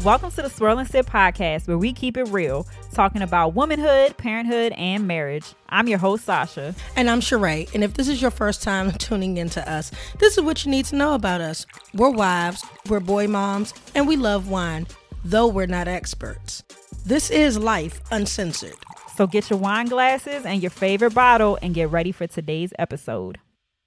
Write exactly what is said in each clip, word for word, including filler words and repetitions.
Welcome to the Swirl and Sip podcast, where we keep it real, talking about womanhood, parenthood, and marriage. I'm your host, Sasha. And I'm Sheree. And if this is your first time tuning into us, this is what you need to know about us. We're wives, we're boy moms, and we love wine, though we're not experts. This is life uncensored. So get your wine glasses and your favorite bottle and get ready for today's episode.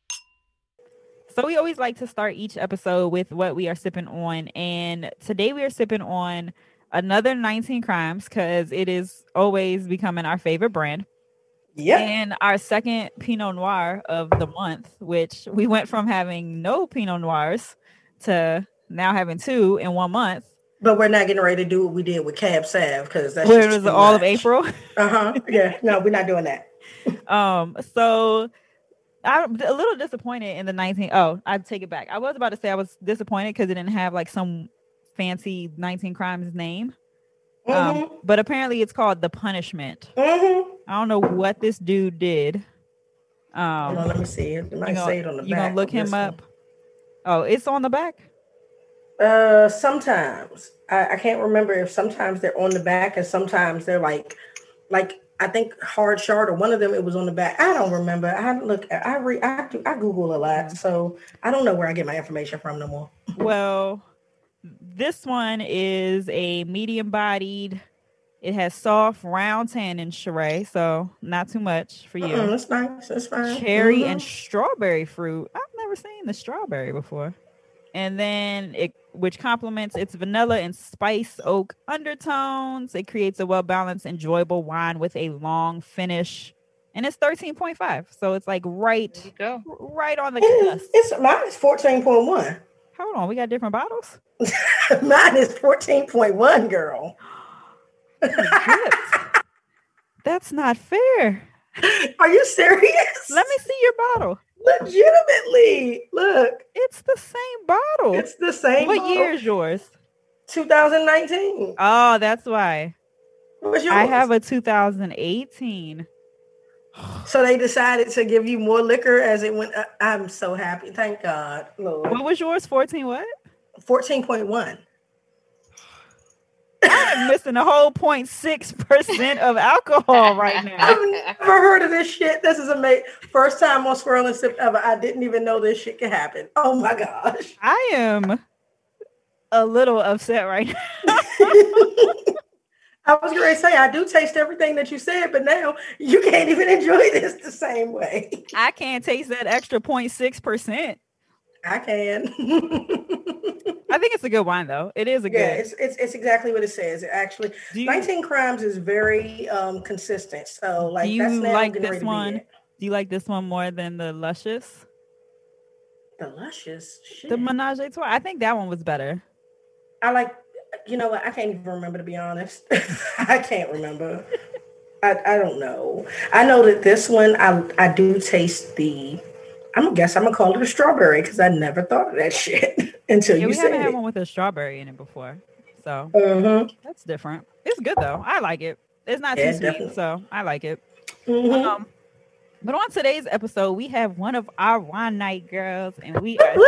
So we always like to start each episode with what we are sipping on. And today we are sipping on another nineteen Crimes because it is always becoming our favorite brand. Yeah. And our second Pinot Noir of the month, which we went from having no Pinot Noirs to now having two in one month. But we're not getting ready to do what we did with Cab Sav because that's Where it was all much. Of April. Uh-huh. Yeah. No, we're not doing that. um, so I'm a little disappointed in the nineteen. Oh, I take it back. I was about to say I was disappointed because it didn't have like some fancy nineteen Crimes name. Mm-hmm. Um, but apparently it's called The Punishment. Mm-hmm. I don't know what this dude did. Um, Hold on, let me see it. It might gonna, say it on the you back. You gonna look him up? One. Oh, it's on the back? Uh, sometimes. I, I can't remember if sometimes they're on the back and sometimes they're like, like, I think Hard Shard or one of them, it was on the back. I don't remember. I look, I read, I do, I Google a lot, so I don't know where I get my information from no more. Well, this one is a medium-bodied. It has soft, round tannin, Sheree, so not too much for you. Mm-mm, that's nice. That's fine. Cherry mm-hmm. and strawberry fruit. I've never seen the strawberry before. And then it, which complements its vanilla and spice oak undertones. It creates a well-balanced, enjoyable wine with a long finish. And it's thirteen point five. So it's like right, there you go. right on the cusp. It's, it's, mine is fourteen point one. Hold on. We got different bottles? Mine is fourteen point one, girl. That's not fair. Are you serious? Let me see your bottle. Legitimately, look, it's the same bottle. It's the same. What bottle. year is yours? twenty nineteen. Oh, that's why. What's yours? I have a two thousand eighteen. So they decided to give you more liquor as it went. I'm so happy. Thank God, Lord. What was yours? fourteen what? fourteen point one. I'm missing a whole zero point six percent of alcohol right now. I've never heard of this shit. This is amazing. First time on Swirl and Sip ever. I didn't even know this shit could happen. Oh my gosh. I am a little upset right now. I was going to say, I do taste everything that you said, but now you can't even enjoy this the same way. I can't taste that extra zero point six percent. I can. I think it's a good wine, though. It is a good. Yeah, it's it's, it's exactly what it says. It actually, you, nineteen Crimes is very um, consistent. So, like, do you that's now like this one? Do you like this one more than the Luscious? The Luscious, shit. The Menage a Trois. I think that one was better. I like. You know what? I can't even remember, to be honest. I can't remember. I I don't know. I know that this one, I I do taste the. I'm gonna guess I'm gonna call it a strawberry because I never thought of that shit until yeah, you we said it. We haven't had one with a strawberry in it before, so mm-hmm. that's different. It's good though. I like it. It's not yeah, too definitely. sweet, so I like it. Mm-hmm. Um, but on today's episode, we have one of our wine night girls, and we are.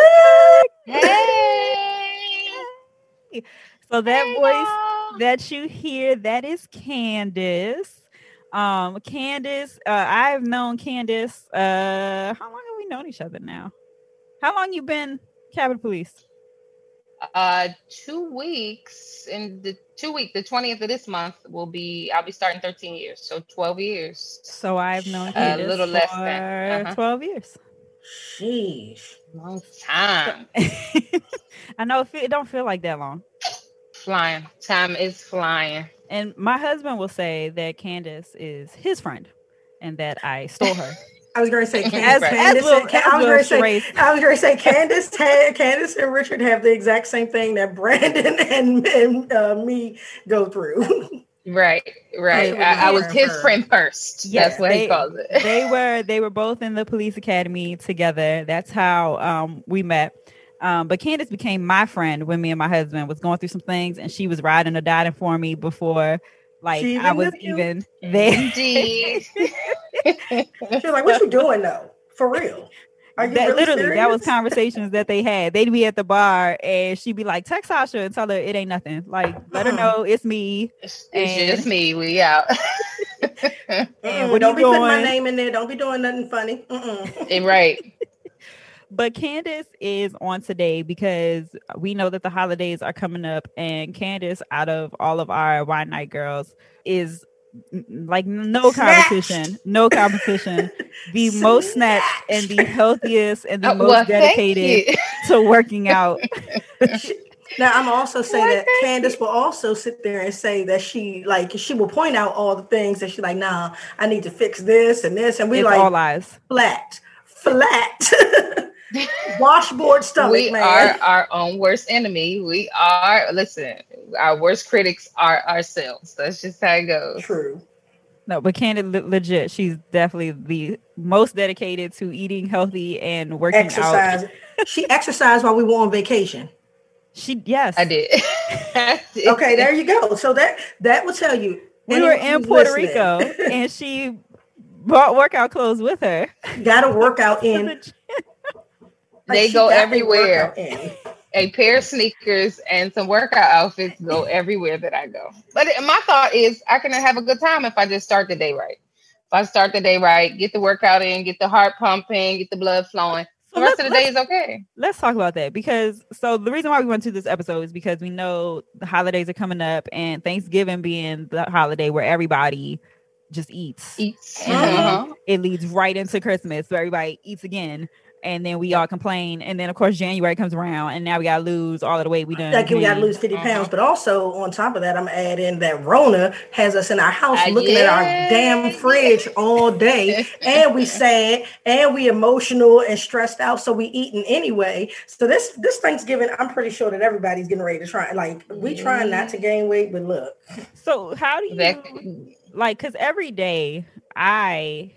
Hey! So that hey, voice y'all. that you hear, that is Candace. Um, Candace, uh, I've known Candace. Uh, how long have we known each other now? How long you been Capitol Police? Uh, two weeks. In the two week, the twentieth of this month will be. I'll be starting thirteen years, so twelve years. So I've known Candace a little for less than uh-huh. twelve years. Sheesh, long time. I know it don't feel like that long. Flying, time is flying. And my husband will say that Candace is his friend, and that I stole her. I was going to say Candace. As, Candace as will, and, I was going to say, I was going to say Candace. Candace and Richard have the exact same thing that Brandon and, and uh, me go through. Right, right. I, I was his her. friend first. Yes, That's what they, he calls it. They were they were both in the police academy together. That's how um, we met. Um, but Candace became my friend when me and my husband was going through some things, and she was riding or dying for me before, like I was even there. Indeed. She was like, "What you doing though? For real?" Are you that really literally serious? that was conversations that they had. They'd be at the bar and she'd be like, text Sasha and tell her it ain't nothing. Like, let her know it's me. It's, it's And- just me. We out. And Mm-mm, what are don't you be putting my doing? name in there. Don't be doing nothing funny. Mm-mm. Right. But Candace is on today because we know that the holidays are coming up, and Candace, out of all of our wine night girls, is n- like no Snatched. competition, no competition, the most snatched and the healthiest and the Uh, most well, thank dedicated you. to working out. Now I'm also say Why, that thank Candace you. will also sit there and say that she like she will point out all the things that she like, nah, I need to fix this and this, and we It's like all lies. flat, flat, washboard stomach, We man. are our own worst enemy. We are, listen, our worst critics are ourselves. That's just how it goes. True. No, but Candace, le- legit, she's definitely the most dedicated to eating healthy and working out. Exercise. She exercised while we were on vacation. She, yes, I did. I did. Okay, there you go. So that that will tell you. We were anyone in who's Puerto listening, Rico and she brought workout clothes with her. got a workout in. To the gym. Like, They she go got a everywhere. workout in. A pair of sneakers and some workout outfits go everywhere that I go. But it- my thought is I can have a good time if I just start the day right. If I start the day right, get the workout in, get the heart pumping, get the blood flowing, So the rest let's- of the day let's- is okay. Let's talk about that, because so the reason why we went to this episode is because we know the holidays are coming up, and Thanksgiving being the holiday where everybody just eats. Eats. And then Uh-huh. it leads right into Christmas, so everybody eats again, and then we all complain, and then of course January comes around, and now we gotta lose all of the weight we done. Like we got to gained. lose fifty pounds, Uh-huh. but also on top of that, I'm gonna add in that Rona has us in our house Uh, looking at our yeah. damn fridge all day, and we sad, and we emotional and stressed out, so we eating anyway. So this this Thanksgiving, I'm pretty sure that everybody's getting ready to try. Like we trying not to gain weight, but look, So how do you That- like? Because every day I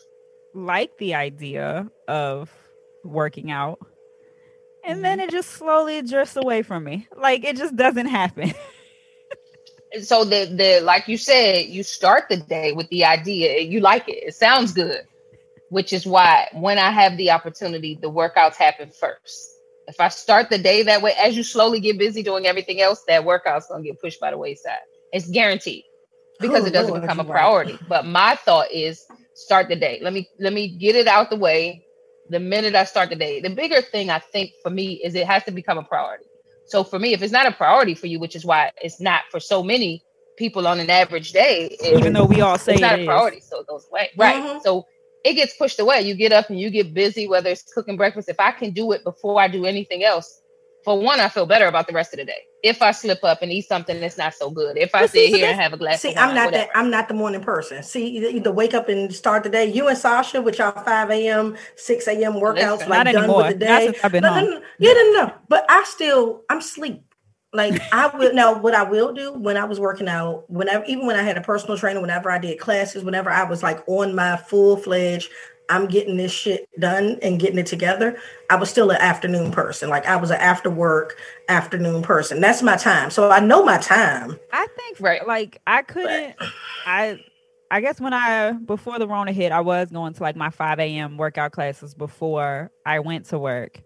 like the idea of working out, and then it just slowly drifts away from me. Like it just doesn't happen. So the the like you said, you start the day with the idea, you like it. It sounds good, which is why when I have the opportunity, the workouts happen first. If I start the day that way, as you slowly get busy doing everything else, that workout's gonna get pushed by the wayside. It's guaranteed because Oh, it doesn't Lord, become a you're right. priority. But my thought is start the day. Let me let me get it out the way the minute I start the day. The bigger thing I think for me is it has to become a priority. So for me, if it's not a priority for you, which is why it's not for so many people on an average day, it- Even though we all say it's not it a is. priority, so it goes away. Right. Mhm. So it gets pushed away. You get up and you get busy, whether it's cooking breakfast. If I can do it before I do anything else, for one, I feel better about the rest of the day. If I slip up and eat something that's not so good, if I But see, sit so here and that's- have a glass See, of wine, I'm not whatever. that. I'm not the morning person. See, either, either wake up and start the day. You and Sasha with y'all five a.m., six a.m. workouts, Listen, like Not done anymore. with the Not day. since I've been no, no, home. no, yeah, no, no, no. But I still, I'm sleep. Like I will now. What I will do when I was working out, whenever, even when I had a personal trainer, whenever I did classes, whenever I was like on my full fledged, I'm getting this shit done and getting it together. I was still an afternoon person. Like I was an after work afternoon person. That's my time. So I know my time. I think Right. like I couldn't I I guess when I before the Rona hit, I was going to like my five a.m. workout classes before I went to work.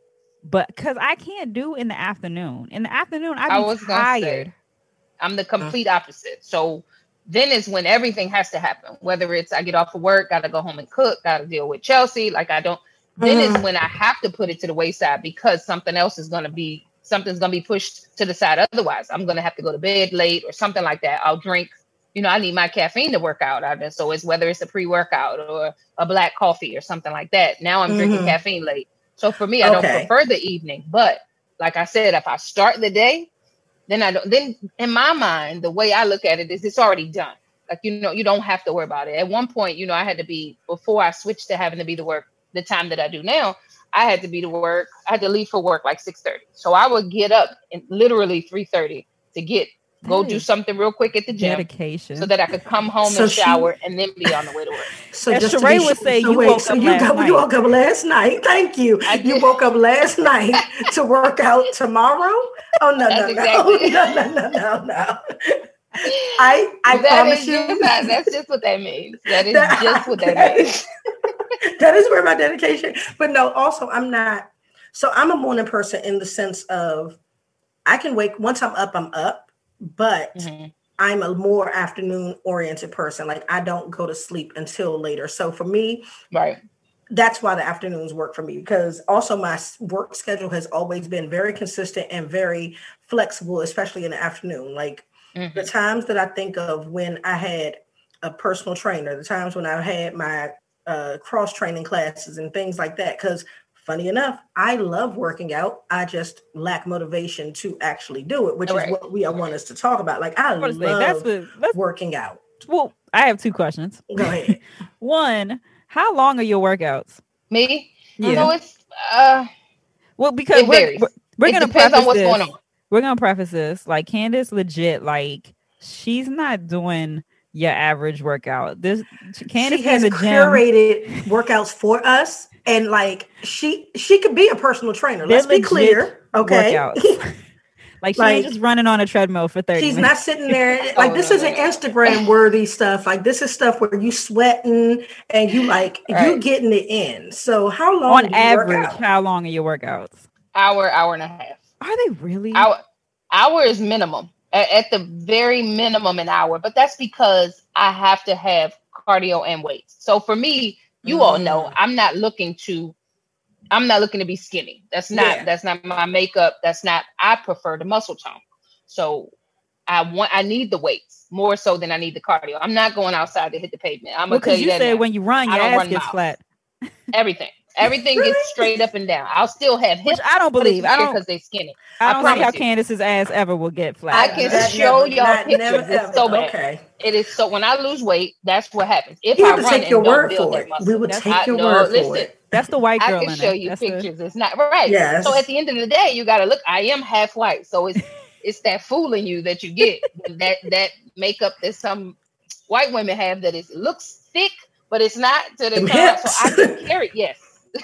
But because I can't do in the afternoon. In the afternoon, I'd be I was gonna say, tired. I'm the complete opposite. So then is when everything has to happen. Whether it's I get off of work, gotta go home and cook, gotta deal with Chelsea. Like I don't. Then Mhm. is when I have to put it to the wayside because something else is gonna be something's gonna be pushed to the side. Otherwise, I'm gonna have to go to bed late or something like that. I'll drink. You know, I need my caffeine to work out. I- So it's whether it's a pre-workout or a black coffee or something like that. Now I'm drinking Mhm. caffeine late. So for me, I don't Okay. prefer the evening. But like I said, if I start the day, then I don't. Then in my mind, the way I look at it is it's already done. Like you know, you don't have to worry about it. At one point, you know, I had to be before I switched to having to be to work the time that I do now. I had to be to work. I had to leave for work like six thirty. So I would get up in literally three thirty to get go That do is something real quick at the gym Dedication. so that I could come home So and she- shower and then be on the way to work. So As just to Sheree be would sure- say, so you wait, woke so up you last got, night. You woke up last night. Thank you. I You did. woke up last night to work out tomorrow. Oh no, That's no, exactly- no, no, no, no, no. I I That promise is you. just not- that's just what that means. That is That- just what that okay. means. That is where my dedication. But no, also I'm not. So I'm a morning person in the sense of I can wake once I'm up, I'm up, but mm-hmm. I'm a more afternoon oriented person. Like I don't go to sleep until later. So for me, right. That's why the afternoons work for me, because also my work schedule has always been very consistent and very flexible, especially in the afternoon. Like mm-hmm. the times that I think of when I had a personal trainer, the times when I had my uh, cross training classes and things like that. Because funny enough, I love working out. I just lack motivation to actually do it, which right. is what we I want us to talk about. Like I love that's what, that's, working out. Well, I have two questions. Go ahead. One, how long are your workouts? Me? Yeah. So it's uh well because we're, we're, we're it gonna depends preface on what's this. going on. We're gonna preface this like Candace legit like she's not doing your average workout. This Candace she has in the curated gym. workouts for us, and like she she could be a personal trainer. Let's be clear, okay? Like she like, ain't just running on a treadmill for thirty she's minutes. not sitting there. Like, oh, this no, isn't no. Instagram worthy stuff. Like, this is stuff where you sweating and you like, right. you getting it in. So how long on do you average, work out? How long are your workouts? Hour, hour and a half. Are they really? Hour, hour is minimum. At, at the very minimum, an hour. But that's because I have to have cardio and weights. So for me, you mm. all know, I'm not looking to I'm not looking to be skinny. That's not, yeah. that's not my makeup. That's not, I prefer the muscle tone. So I want, I need the weights more so than I need the cardio. I'm not going outside to hit the pavement. I'm well, gonna tell you, you that said now. When you run, your ass gets flat. Everything, everything really? Gets straight up and down. I'll still have hips. Which I don't believe. I don't, because they're skinny. I don't see how you. Candace's ass ever will get flat. I can that show never, y'all not, pictures. Never, it's ever. so bad. Okay. It is so, when I lose weight, that's what happens. If you I have to run take your and word don't for it. We would take I, your no, word listen, for it. That's the white girl. I can in show it. you That's pictures. the... It's not right. Yes. So at the end of the day, you got to look. I am half white, so it's it's that fooling you that you get that that makeup that some white women have that is looks thick, but it's not to the turn. So I can carry. Yes.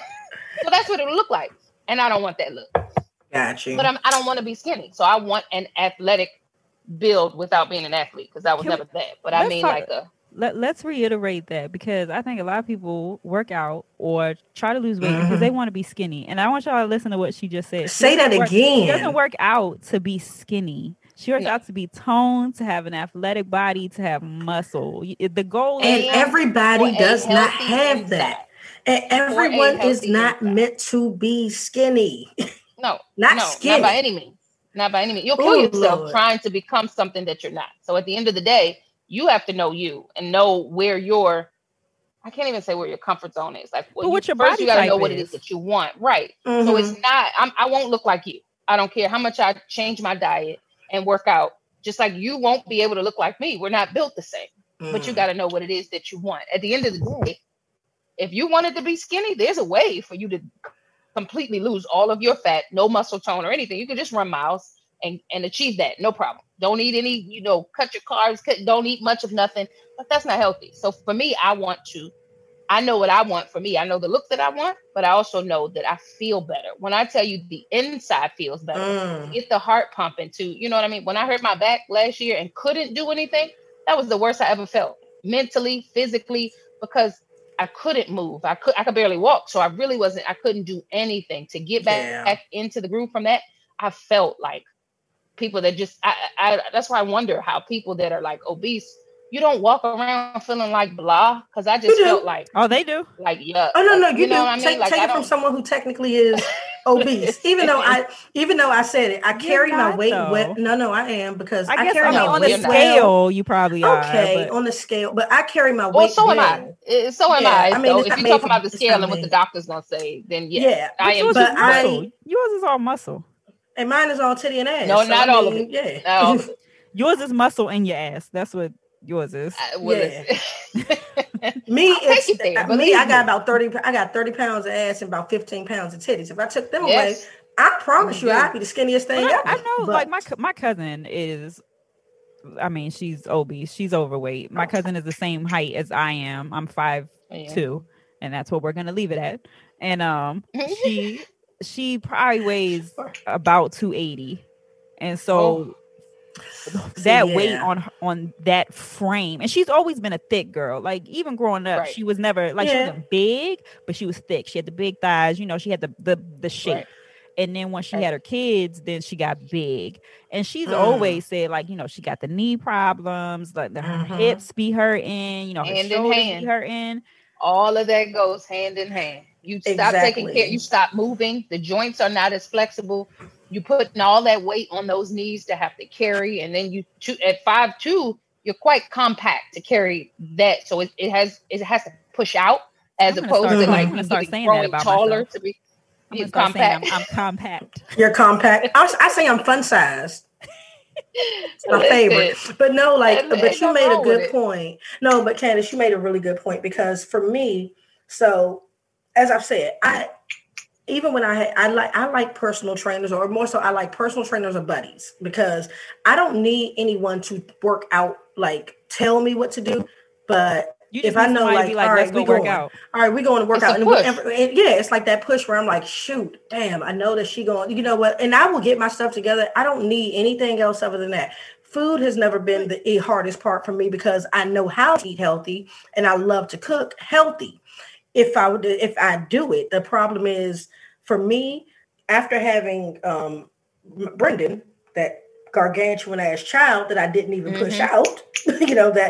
So that's what it would look like, and I don't want that look. Got you. But I'm, I don't want to be skinny, so I want an athletic build without being an athlete because I was can never we, that. But I mean, talk, like a. Let, let's reiterate that because I think a lot of people work out or try to lose weight mm-hmm. because they want to be skinny. And I want y'all to listen to what she just said. She Say that work, again. She doesn't work out to be skinny. She works no. out to be toned, to have an athletic body, to have muscle. The goal and is... And everybody does not have inside. That. And everyone is not inside. Meant to be skinny. No. not no, skinny. Not by any means. Not by any means. You'll kill Ooh, yourself Lord. Trying to become something that you're not. So at the end of the day, you have to know you and know where your, I can't even say where your comfort zone is. Like, well, what you, your first body you got to know is. what it is that you want. Right. Mm-hmm. So it's not, I'm, I won't look like you. I don't care how much I change my diet and work out. Just like you won't be able to look like me. We're not built the same. Mm. But you got to know what it is that you want. At the end of the day, if you wanted to be skinny, there's a way for you to completely lose all of your fat, no muscle tone or anything. You can just run miles and, and achieve that. No problem. Don't eat any, you know, cut your carbs, cut, don't eat much of nothing, but that's not healthy. So for me, I want to, I know what I want for me. I know the look that I want, but I also know that I feel better. When I tell you the inside feels better, mm. get the heart pumping too. You know what I mean? When I hurt my back last year and couldn't do anything, that was the worst I ever felt mentally, physically, because I couldn't move. I could, I could barely walk. So I really wasn't, I couldn't do anything to get back, yeah. back into the groove from that. I felt like people that just, I, I, that's why I wonder how people that are like obese, you don't walk around feeling like blah. Cause I just felt like, oh, they do. Like, yeah. Oh, no, no, you, you do. Know what I mean? Take, like, take it from someone who technically is obese. even though I, even though I said it, I You're carry not, my weight. though. Well. No, no, I am because I, I guess carry I mean, my on weight the scale. well. You probably are. Okay, but... on the scale, but I carry my weight. Well, so well. am I. So am yeah, I. I mean, so if you talk about the scale and what the doctor's gonna say, then yeah, yeah I am. Yours but is muscle. I, yours is all muscle. And mine is all titty and ass. No, so not I all mean, of it. Yeah. No. Yours is muscle in your ass. That's what yours is. Uh, well, yeah. me, it's it there, me. I got about thirty. I got thirty pounds of ass and about fifteen pounds of titties. If I took them yes. away, I promise you, I'd be the skinniest thing I, ever. I know, but, like my my cousin is. I mean, she's obese. She's overweight. My cousin is the same height as I am. I'm five yeah. two, and that's what we're gonna leave it at. And um, she she probably weighs about two eighty, and so. Oh. that See, weight yeah. on on that frame. And she's always been a thick girl. Like even growing up, Right. she was never like she Yeah. wasn't big, but she was thick. She had the big thighs, you know, she had the the, the shape. Right. And then when she Right. had her kids, then she got big. And she's Mm. always said, like, you know, she got the knee problems, like the, her Mhm. hips be hurting, you know, her Hand in shoulders hand. be hurting. All of that goes hand in hand. You stop taking care, Exactly. you stop moving, the joints are not as flexible. You putting all that weight on those knees to have to carry, and then you two, at five two, you're quite compact to carry that. So it, it has it has to push out as I'm gonna opposed start, to Mhm. like I'm gonna you start getting saying that growing about taller myself. to be I'm you gonna start saying compact. I'm, I'm compact. You're compact. I, I say I'm fun sized. It's my Listen, favorite. But no, like, ain't- but ain't you nothing made a wrong with good it. point. No, but Candace, you made a really good point because for me, so as I've said, I even when I had, I like I like personal trainers, or more so I like personal trainers or buddies, because I don't need anyone to work out, like tell me what to do. But You just if I need know, somebody like, to be like, all let's right, go we work going, out. all right, we going to work It's out, a and, push. and, and yeah, it's like that push where I'm like, shoot, damn, I know that she going, you know what, and I will get my stuff together. I don't need anything else other than that. Food has never been the hardest part for me because I know how to eat healthy and I love to cook healthy. If I would, if I do it, the problem is for me, after having um, Brendan, that gargantuan ass child that I didn't even push Mhm. out, you know, that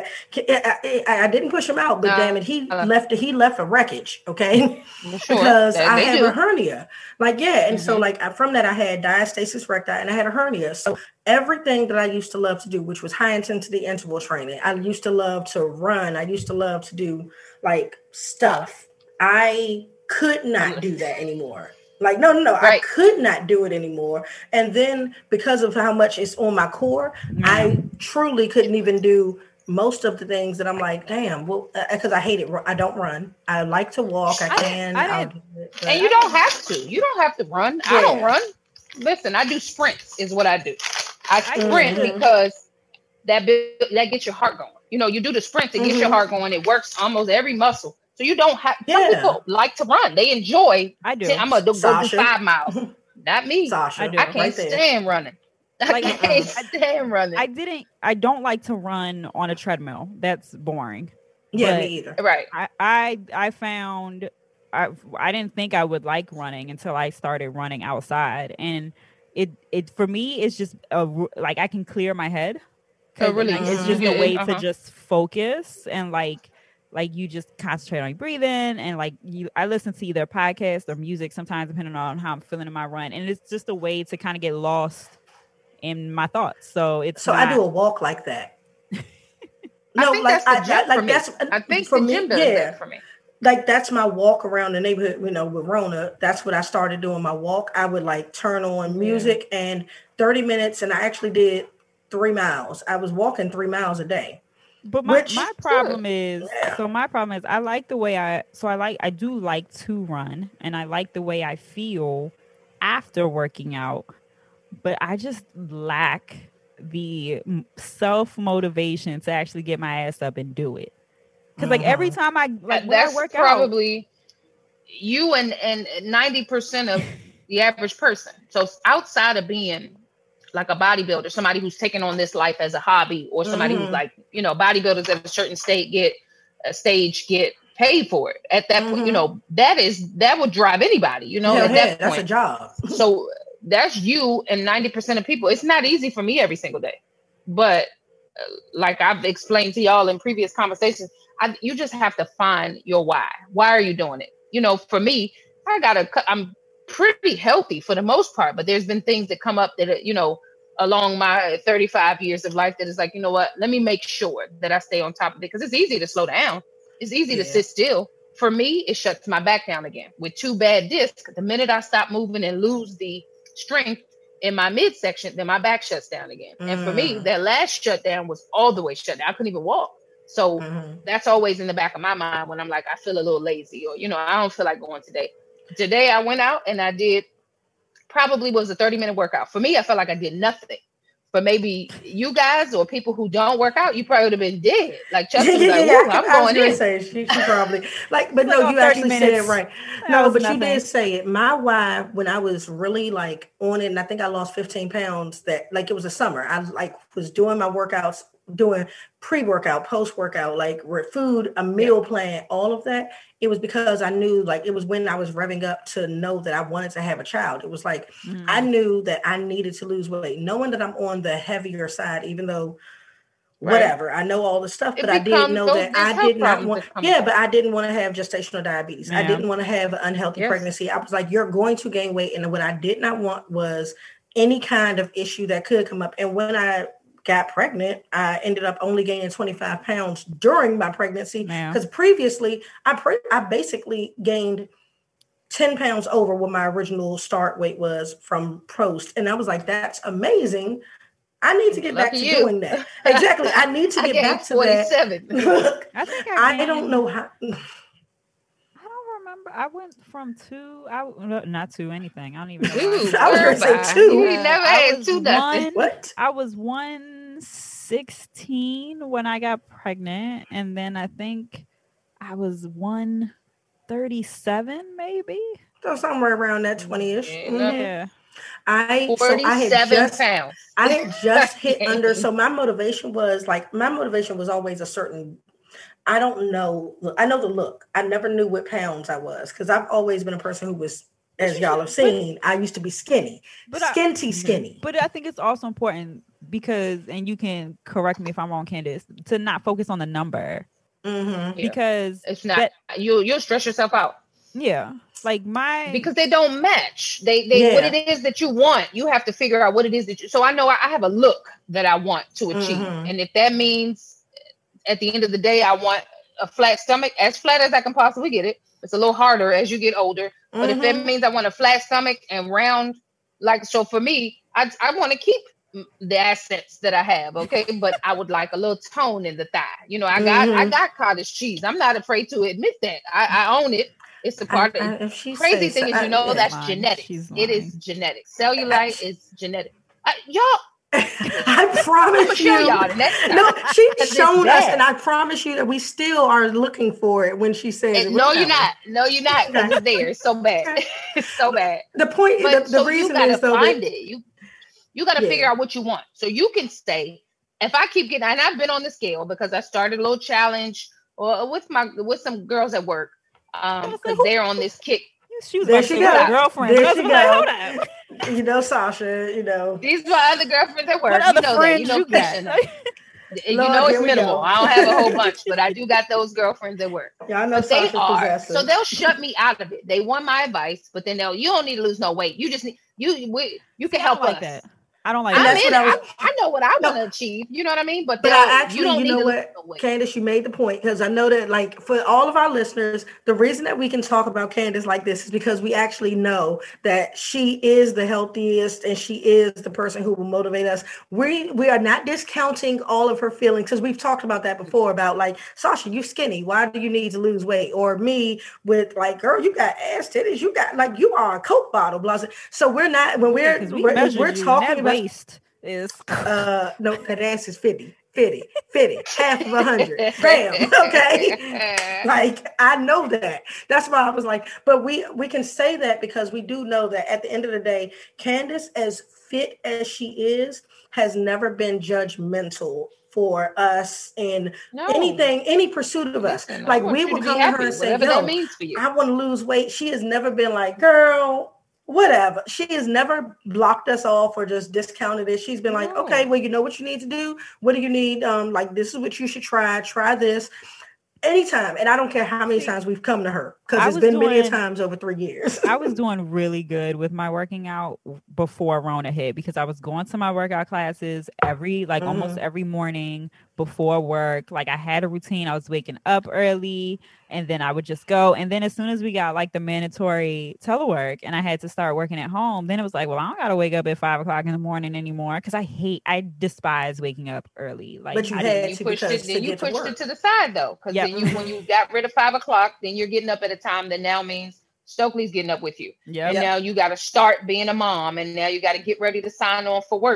I, I, I didn't push him out, but Nah, damn it, he uh, left, he left a wreckage. Okay. well, sure, Because that I they have do. a hernia. Like, yeah. And so Mhm. like I- from that, I had diastasis recti and I had a hernia. So everything that I used to love to do, which was high intensity interval training, I used to love to run. I used to love to do like stuff. I could not do that anymore. Like, no, no, no, I Right. could not do it anymore. And then because of how much it's on my core, Yeah. I truly couldn't even do most of the things that I'm like, damn, well, because I hate it. I don't run. I like to walk. I I didn't- can. I I'll didn't- do it, but And you don't have to. You don't have to run. I don't Yeah. run. Listen, I do sprints is what I do. I I sprint Mhm. because that bit, that gets your heart going. You know, you do the sprint to get your Mhm. heart going. It works almost every muscle. So you don't have some Yeah. people like to run. They enjoy. I do. I'm gonna do, go do Sasha. five miles. Not me. Sasha, I do. I can't right there. stand running. I Like, can't Mm-mm. stand running. I didn't. I don't like to run on a treadmill. That's boring. Yeah, But me either. right. I I I found I I didn't think I would like running until I started running outside, and it it for me it's just a r- like I can clear my head. 'Cause, Oh, really? like, it's Mhm. just Yeah, a way uh-huh. to just focus and like like you just concentrate on your breathing, and like you I listen to either podcast or music sometimes depending on how I'm feeling in my run, and it's just a way to kind of get lost in my thoughts. So it's So not, I do a walk like that. I No, think like that's the I, gym I for like me. that's I think for the me. gym does Yeah, that for me. like that's my walk around the neighborhood. You know, with Rona, that's what I started doing. My walk. I would like turn on Yeah. music and thirty minutes, and I actually did three miles. I was walking three miles a day. but my Which my problem is yeah. so my problem is I like the way I so I like I do like to run, and I like the way I feel after working out, but I just lack the self motivation to actually get my ass up and do it. Because like every Mhm. time I like That- when I that's work out, probably you and and ninety percent of the average person. So outside of being like a bodybuilder, somebody who's taking on this life as a hobby, or somebody who's Mhm. like, you know, bodybuilders at a certain state get a stage get paid for it. At that point, you Mhm. know, that is that would drive anybody, you know, Hell at yeah, that that's a point. job. So that's you and ninety percent of people. It's not easy for me every single day. But uh, like I've explained to y'all in previous conversations, I, you just have to find your why. Why are you doing it? You know, for me, I got to, I'm pretty healthy for the most part, but there's been things that come up that, you know, along my thirty-five years of life that is like, you know what, let me make sure that I stay on top of it. Because it's easy to slow down. It's easy to Yeah. sit still. For me, it shuts my back down again. With two bad discs, the minute I stop moving and lose the strength in my midsection, then my back shuts down again. And for me, Mm. that last shutdown was all the way shut down. I couldn't even walk. So Mhm. that's always in the back of my mind when I'm like, I feel a little lazy, or, you know, I don't feel like going today. Today I went out and I did probably was a thirty minute workout. For me, I felt like I did nothing. for maybe you guys or people who don't work out, you probably would have been dead. Like Chuck was yeah, like, yeah, Ooh, I, I'm I was going gonna in. say she, she probably like, but Like no, on you thirty actually said it minutes. right. That No, was but nothing. you did say it. My why, when I was really like on it, and I think I lost fifteen pounds. That like it was a summer. I like was doing my workouts, doing pre-workout, post-workout, like with food, a meal yeah. plan, all of that. It was because I knew, like, it was when I was revving up to know that I wanted to have a child. It was like, mm. I knew that I needed to lose weight, knowing that I'm on the heavier side, even though right. whatever, I know all the stuff, it but becomes, I did know that I did not want, yeah, but I didn't want to have gestational diabetes. Yeah. I didn't want to have an unhealthy yes. pregnancy. I was like, you're going to gain weight. And what I did not want was any kind of issue that could come up. And when I got pregnant, I ended up only gaining twenty-five pounds during my pregnancy because previously I pre- I basically gained ten pounds over what my original start weight was from post. And I was like, that's amazing. I need to get Lucky back to you. doing that. Exactly. I need to get back to that. Look, I think I, I don't know how. I don't remember. I went from two, I not two anything. I don't even know. Ooh, I was going to say two. We never had two nothing. One, what? I was one sixteen when I got pregnant. And then I think I was one thirty-seven maybe. So somewhere around that twenty-ish. Yeah. Mm-hmm. yeah. I forty-seven so I had just, pounds. I had just hit under. So my motivation was like my motivation was always a certain. I don't know. I know the look. I never knew what pounds I was because I've always been a person who was, as y'all have seen, I used to be skinny, but skinty, I, skinny. But I think it's also important because, and you can correct me if I'm wrong, Candace, to not focus on the number mm-hmm. because it's not. That, you you'll stress yourself out. Yeah. Like my because they don't match. They they yeah. what it is that you want. You have to figure out what it is that you so I know I, I have a look that I want to achieve. Mm-hmm. And if that means at the end of the day I want a flat stomach, as flat as I can possibly get it. It's a little harder as you get older. Mm-hmm. But if that means I want a flat stomach and round, like so for me, I I want to keep the assets that I have, okay? But I would like a little tone in the thigh. You know, I got mm-hmm. I got cottage cheese. I'm not afraid to admit that. I, I own it. It's the part I, of the crazy thing so, is, you know, I, that's lying. genetics. It is genetics. Cellulite is genetic. I, y'all, I promise you. Y'all no, she's shown us, and I promise you that we still are looking for it when she says it. No, you're not. No, you're not. Because it's there. It's so bad. It's so bad. The point, but, the, the so reason you gotta is though find that, it. You you got to yeah. figure out what you want. So you can say, if I keep getting, and I've been on the scale because I started a little challenge or with my with some girls at work. Um, because they're on this kick. She was there she go. Girlfriend. There she go. You know, Sasha, you know. These are my other girlfriends at work. What other you know friends that. You know, you got? You Lord, know it's minimal. I don't have a whole bunch, but I do got those girlfriends at work. Yeah, I know but they Sasha are. possessive. So they'll shut me out of it. They want my advice, but then they'll, you don't need to lose no weight. You just need, you, we, you can help like us. That. I don't like I'm that. in, I, was, I, I know what I no. want to achieve. You know what I mean? But, but I actually, you, don't you need know to what, lose Candace, you made the point because I know that, like, for all of our listeners, the reason that we can talk about Candace like this is because we actually know that she is the healthiest and she is the person who will motivate us. We we are not discounting all of her feelings because we've talked about that before about like, Sasha, you skinny. Why do you need to lose weight? Or me with like, girl, you got ass titties. You got like you are a Coke bottle. Blah, blah. So we're not when we're yeah, we we're, we're talking about waist. Is uh no, that ass is fifty, fifty, fifty, half of a hundred. Bam. Okay. Like I know that. That's why I was like, but we we can say that because we do know that at the end of the day, Candace, as fit as she is, has never been judgmental for us in no. anything, any pursuit of us. Listen, like we will come to her and say, yo, that means for you. I want to lose weight. She has never been like, girl, whatever. She has never blocked us off or just discounted it. She's been like, no. okay, well, you know what you need to do? What do you need? Um, like, this is what you should try. Try this. Anytime. And I don't care how many times we've come to her because it's been doing, many times over three years. I was doing really good with my working out before Rona hit because I was going to my workout classes every, like mm-hmm. almost every morning before work. Like I had a routine. I was waking up early and then I would just go. And then as soon as we got like the mandatory telework and I had to start working at home, then it was like, well, I don't got to wake up at five o'clock in the morning anymore because I hate, I despise waking up early. Like, but you I had you to pushed it, to then you pushed to it to the side though, because yep. then you when you got rid of five o'clock, then you're getting up at a time that now means Stokely's getting up with you. Yeah. And yep. now you got to start being a mom, and now you got to get ready to sign on for work.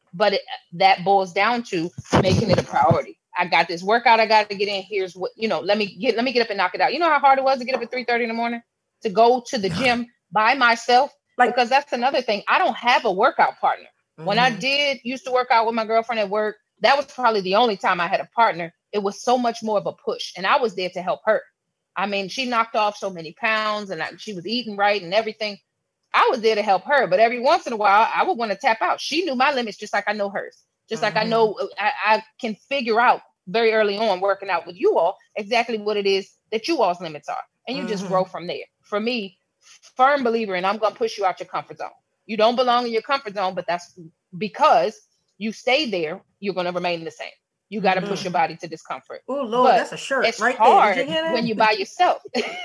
but it, that boils down to making it a priority. I got this workout I got to get in. Here's what, you know, let me get, let me get up and knock it out. You know how hard it was to get up at three thirty in the morning to go to the gym by myself? Like, because that's another thing. I don't have a workout partner. Mm-hmm. When I did used to work out with my girlfriend at work, that was probably the only time I had a partner. It was so much more of a push, and I was there to help her. I mean, she knocked off so many pounds, and I, she was eating right and everything. I was there to help her, but every once in a while, I would want to tap out. She knew my limits just like I know hers. Just mm-hmm. like I know I, I can figure out very early on working out with you all exactly what it is that you all's limits are, and you mm-hmm. just grow from there. For me, firm believer, and I'm going to push you out your comfort zone. You don't belong in your comfort zone, but that's because you stay there, you're going to remain the same. You got to mm-hmm. push your body to discomfort. Oh, Lord, but that's a shirt it's right hard there. Did you hear that? When you by yourself.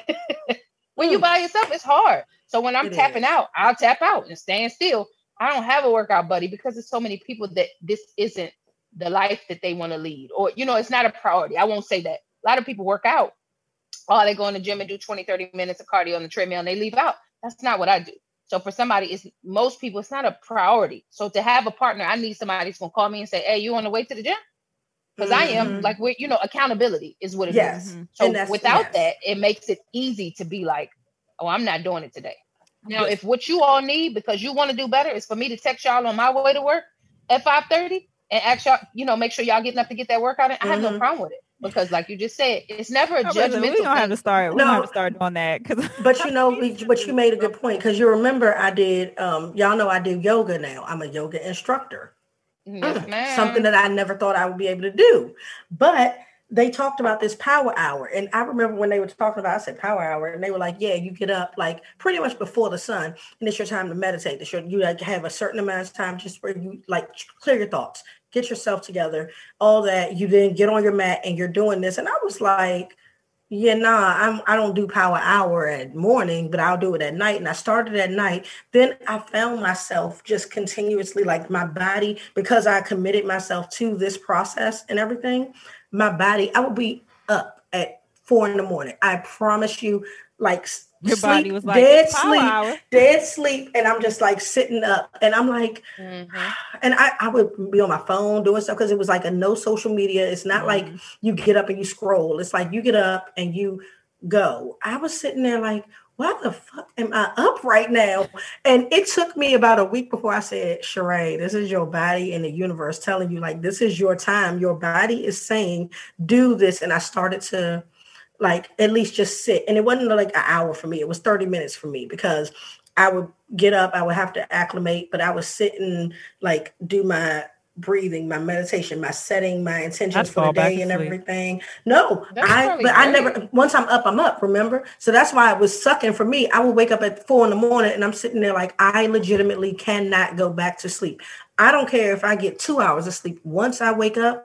When you by yourself, it's hard. So when I'm it tapping is. out, I'll tap out and stand still. I don't have a workout buddy because there's so many people that this isn't the life that they want to lead. Or, you know, it's not a priority. I won't say that. A lot of people work out. Oh, they go in the gym and do twenty, thirty minutes of cardio on the treadmill and they leave out. That's not what I do. So for somebody, it's most people, it's not a priority. So to have a partner, I need somebody who's going to call me and say, hey, you on the way to the gym? Because mm-hmm. I am like, we're, you know, accountability is what it yes. is. So without yes. that, it makes it easy to be like, oh, I'm not doing it today. Now, if what you all need, because you want to do better, is for me to text y'all on my way to work at five thirty and ask y'all, you know, make sure y'all getting up to get that workout in, I have mm-hmm. no problem with it. Because like you just said, it's never a judgmental thing. We don't have to start. We no, don't have to start doing that. Cause but you know, but you made a good point. Because you remember I did, um, y'all know I do yoga now. I'm a yoga instructor. Yes, ma'am. Something that I never thought I would be able to do. But they talked about this power hour. And I remember when they were talking about, I said power hour. And they were like, yeah, you get up like pretty much before the sun. And it's your time to meditate. It's your, you like have a certain amount of time just where you like clear your thoughts. Get yourself together, all that. You then get on your mat and you're doing this. And I was like, yeah, nah, I'm, I don't do power hour at morning, but I'll do it at night. And I started at night. Then I found myself just continuously like my body, because I committed myself to this process and everything, my body, I would be up at four in the morning. I promise you, like your sleep, body was like dead sleep, hour. dead sleep. And I'm just like sitting up and I'm like, mm-hmm. and I, I would be on my phone doing stuff because it was like a no social media. It's not mm-hmm. like you get up and you scroll. It's like you get up and you go. I was sitting there like, why the fuck am I up right now? And it took me about a week before I said, Sheree, this is your body and the universe telling you like, this is your time. Your body is saying, do this. And I started to like at least just sit. And it wasn't like an hour for me. It was thirty minutes for me because I would get up, I would have to acclimate, but I was sitting, like do my breathing, my meditation, my setting, my intentions I'd for the day and everything. No, that's I, but great. I never, once I'm up, I'm up, remember? So that's why it was sucking for me. I would wake up at four in the morning and I'm sitting there like, I legitimately cannot go back to sleep. I don't care if I get two hours of sleep. Once I wake up,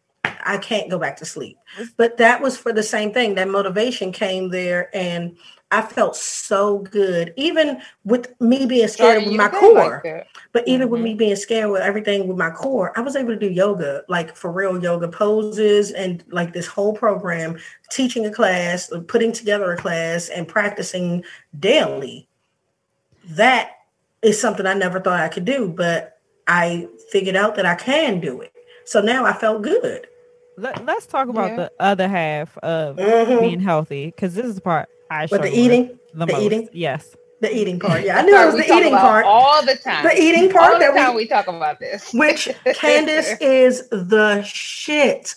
I can't go back to sleep. But that was for the same thing. That motivation came there and I felt so good, even with me being scared with my core. Like but even mm-hmm. with me being scared with everything with my core, I was able to do yoga, like for real yoga poses and like this whole program, teaching a class, putting together a class and practicing daily. That is something I never thought I could do, but I figured out that I can do it. So now I felt good. Let, let's talk about yeah. the other half of mm-hmm. being healthy, because this is the part I But the eating, the, the most. eating, yes, the eating part. Yeah, I knew it was the eating part all the time. The eating part all the that time we, we talk about this. Which Candace is the shit.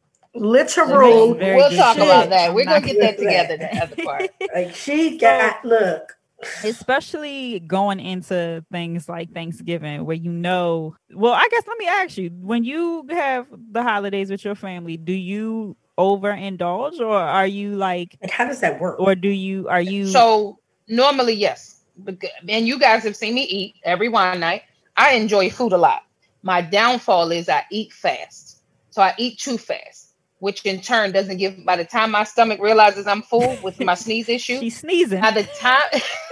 Literal. We'll talk shit. about that. We're gonna get that together. The other part, like she got so, look. Especially going into things like Thanksgiving where you know, well, I guess let me ask you, when you have the holidays with your family, do you overindulge or are you like, like how does that work? Or do you, are you? So normally, yes. And you guys have seen me eat every wine night. I enjoy food a lot. My downfall is I eat fast. So I eat too fast, which in turn doesn't give, by the time my stomach realizes I'm full with my sneeze issue. She's sneezing. By the time.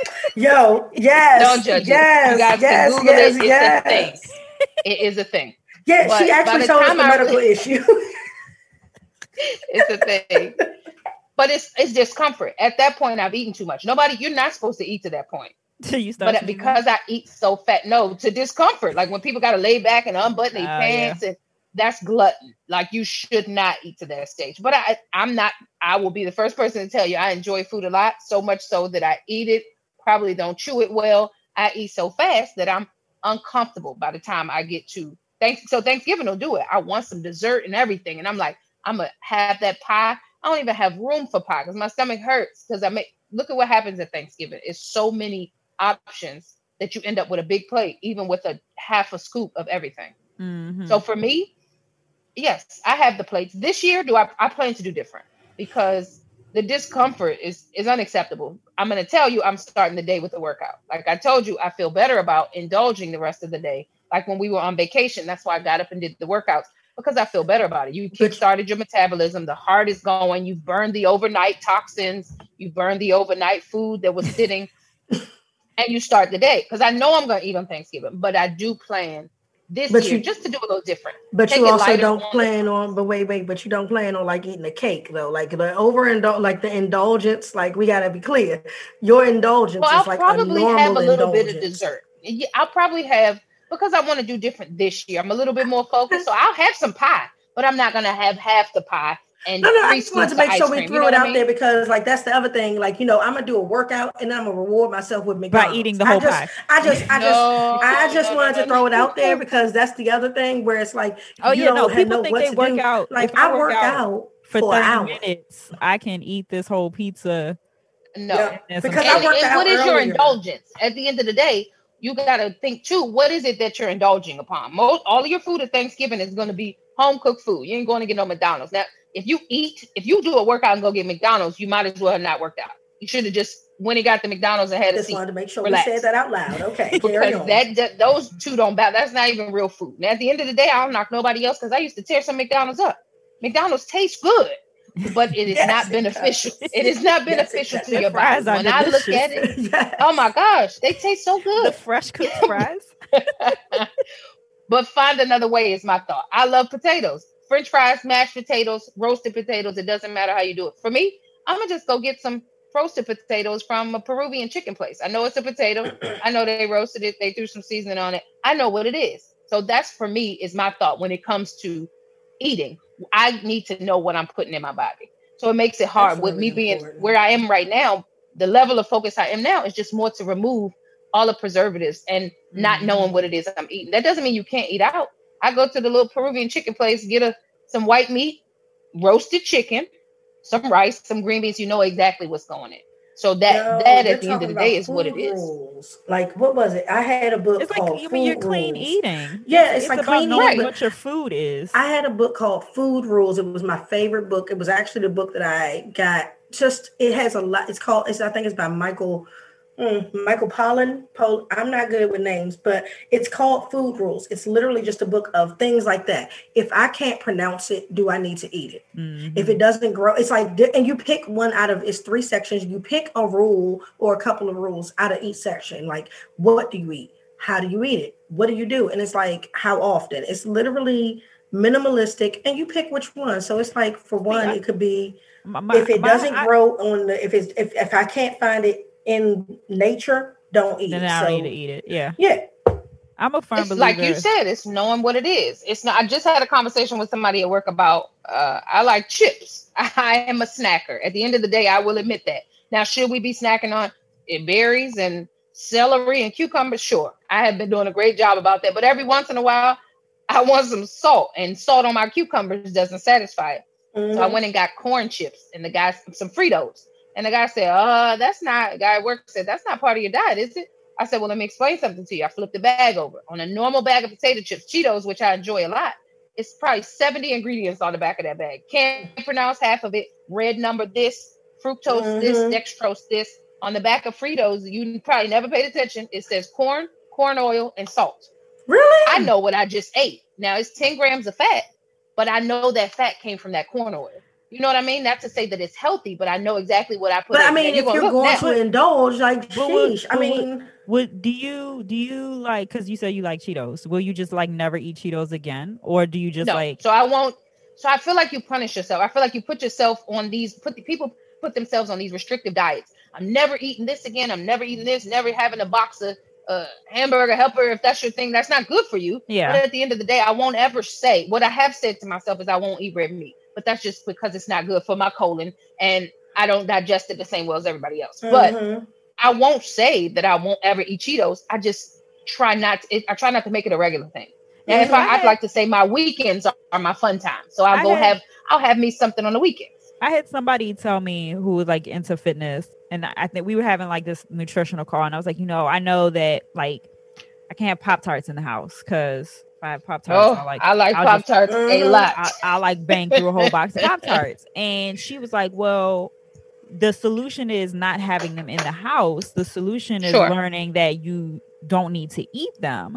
Yo, yes. Don't judge yes, it. You guys yes, can Google yes, it. It's yes. a thing. It is a thing. Yeah, but she actually told us the medical I, issue. It's a thing. But it's it's discomfort. At that point, I've eaten too much. Nobody, you're not supposed to eat to that point. So you start but because I eat so fat, no, to discomfort. Like when people got to lay back and unbutton their Oh, pants, yeah. and that's glutton. Like you should not eat to that stage. But I, I'm not. I will be the first person to tell you I enjoy food a lot, so much so that I eat it. Probably don't chew it well. I eat so fast that I'm uncomfortable by the time I get to thanks. So Thanksgiving will do it. I want some dessert and everything, and I'm like, I'm gonna have that pie. I don't even have room for pie because my stomach hurts. Because I make look at what happens at Thanksgiving. It's so many options that you end up with a big plate, even with a half a scoop of everything. Mm-hmm. So for me, yes, I have the plates. This year, do I, I plan to do different because the discomfort is is unacceptable. I'm going to tell you, I'm starting the day with a workout. Like I told you, I feel better about indulging the rest of the day. Like when we were on vacation, that's why I got up and did the workouts because I feel better about it. You kick-started your metabolism. The heart is going. You've burned the overnight toxins. You've burned the overnight food that was sitting. And you start the day because I know I'm going to eat on Thanksgiving, but I do plan this But year you- just to do a little different. But Take you it also lighter don't on plan the- on, but wait, wait, but you don't plan on like eating a cake though. Like the over indul like the indulgence, like we gotta be clear. Your indulgence Well, I'll is like probably a normal have a little bit of indulgence. dessert. Yeah, I'll probably have because I want to do different this year. I'm a little bit more focused, so I'll have some pie, but I'm not gonna have half the pie and No, no, I three just wanted scoops to of make sure ice we cream. threw You know it what I out mean? there because like that's the other thing. Like, you know, I'm gonna do a workout and I'm gonna reward myself with McDonald's. eating the I whole just, pie. I just, I just, No, I just no, wanted no, to no, throw it no. out there because that's the other thing where it's like Oh you yeah, don't no. have People know think what they to work do. out. Like If I I work out out for for an thirty hour. minutes, I can eat this whole pizza. No. Yeah, And some because And, I worked and out what is your earlier. indulgence? At the end of the day, you got to think too. What is it that you're indulging upon? Most all of your food at Thanksgiving is going to be home cooked food. You ain't going to get no McDonald's. Now, if you eat, if you do a workout and go get McDonald's, you might as well have not worked out. You should have just went and got the McDonald's and had a Just seat. wanted to make sure Relax. we said that out loud. Okay, carry Because on. that, that those two don't balance. That's not even real food. Now, at the end of the day, I don't knock nobody else because I used to tear some McDonald's up. McDonald's tastes good, but it is Yes, not it beneficial. does. It is not Yes, it beneficial does. to The your fries body. are When I look delicious. at it, Yes. oh my gosh, they taste so The good. fresh cooked fries. But find another way is my thought. I love potatoes. French fries, mashed potatoes, roasted potatoes. It doesn't matter how you do it. For me, I'm going to just go get some roasted potatoes from a Peruvian chicken place. I know it's a potato. I know they roasted it. They threw some seasoning on it. I know what it is. So that's for me is my thought when it comes to eating. I need to know what I'm putting in my body. So it makes it hard That's with me really being important. where I am right now. The level of focus I am now is just more to remove all the preservatives and not Mhm. knowing what it is I'm eating. That doesn't mean you can't eat out. I go to the little Peruvian chicken place, get a some white meat, roasted chicken, some rice, some green beans. You know exactly what's going in. So that No, that you're at the end of the talking day about is what it food is. rules. Like what was it? I had a book It's like called I Food mean, you're clean Rules. eating. Yeah, it's like about clean knowing eating, what your food is. I had a book called Food Rules. It was my favorite book. It was actually the book that I got. Just it has a lot. It's called. It's I think it's by Michael. Mm, Michael Pollan. Pol, I'm not good with names, but it's called Food Rules. It's literally just a book of things like that. If I can't pronounce it, do I need to eat it? Mhm. If it doesn't grow, it's like, and you pick one out of, it's three sections. You pick a rule or a couple of rules out of each section. Like, what do you eat? How do you eat it? What do you do? And it's like, how often? It's literally minimalistic, and you pick which one. So it's like, for one, I- it could be My- my- if it my- doesn't I- grow on the, if it's if, if I can't find it in nature, don't eat then it. I So don't need to eat it. Yeah, yeah, I'm a firm It's believer. like you said, it's knowing what it is. It's not. I just had a conversation with somebody at work about. Uh, I like chips. I am a snacker. At the end of the day, I will admit that. Now, should we be snacking on it berries and celery and cucumbers? Sure, I have been doing a great job about that. But every once in a while, I want some salt, and salt on my cucumbers doesn't satisfy it. Mhm. So I went and got corn chips and the guy some Fritos. And the guy said, uh, that's not, the guy at work said, that's not part of your diet, is it? I said, well, let me explain something to you. I flipped the bag over. On a normal bag of potato chips, Cheetos, which I enjoy a lot, it's probably seventy ingredients on the back of that bag. Can't pronounce half of it. Red number this, fructose Mhm. this, dextrose this. On the back of Fritos, you probably never paid attention. It says corn, corn oil, and salt. Really? I know what I just ate. Now it's ten grams of fat, but I know that fat came from that corn oil. You know what I mean? Not to say that it's healthy, but I know exactly what I put But in. I mean, Now, if gonna you're look going now. to indulge, like, But what- sheesh. I but what- mean, Would do you do you like because you said you like Cheetos? Will you just like never eat Cheetos again, or do you just no, like? so I won't. So I feel like you punish yourself. I feel like you put yourself on these. Put the people put themselves on these restrictive diets. I'm never eating this again. I'm never eating this, never having a box of uh, hamburger helper. If that's your thing, that's not good for you. Yeah. But at the end of the day, I won't ever say, what I have said to myself is I won't eat red meat, but that's just because it's not good for my colon and I don't digest it the same well as everybody else. Mm-hmm. But I won't say that I won't ever eat Cheetos. I just try not to, I try not to make it a regular thing. And mm-hmm. if I, I'd like to say my weekends are, are my fun time. So I'll I go had, have, I'll have me something on the weekends. I had somebody tell me who was like into fitness, and I think we were having like this nutritional call, and I was like, you know, I know that like I can't have Pop-Tarts in the house because if I have Pop-Tarts, oh, I like I like I'll Pop-Tarts just, a lot. I, I like bang through a whole box of Pop-Tarts. And she was like, well, the solution is not having them in the house. The solution is sure. learning that you don't need to eat them.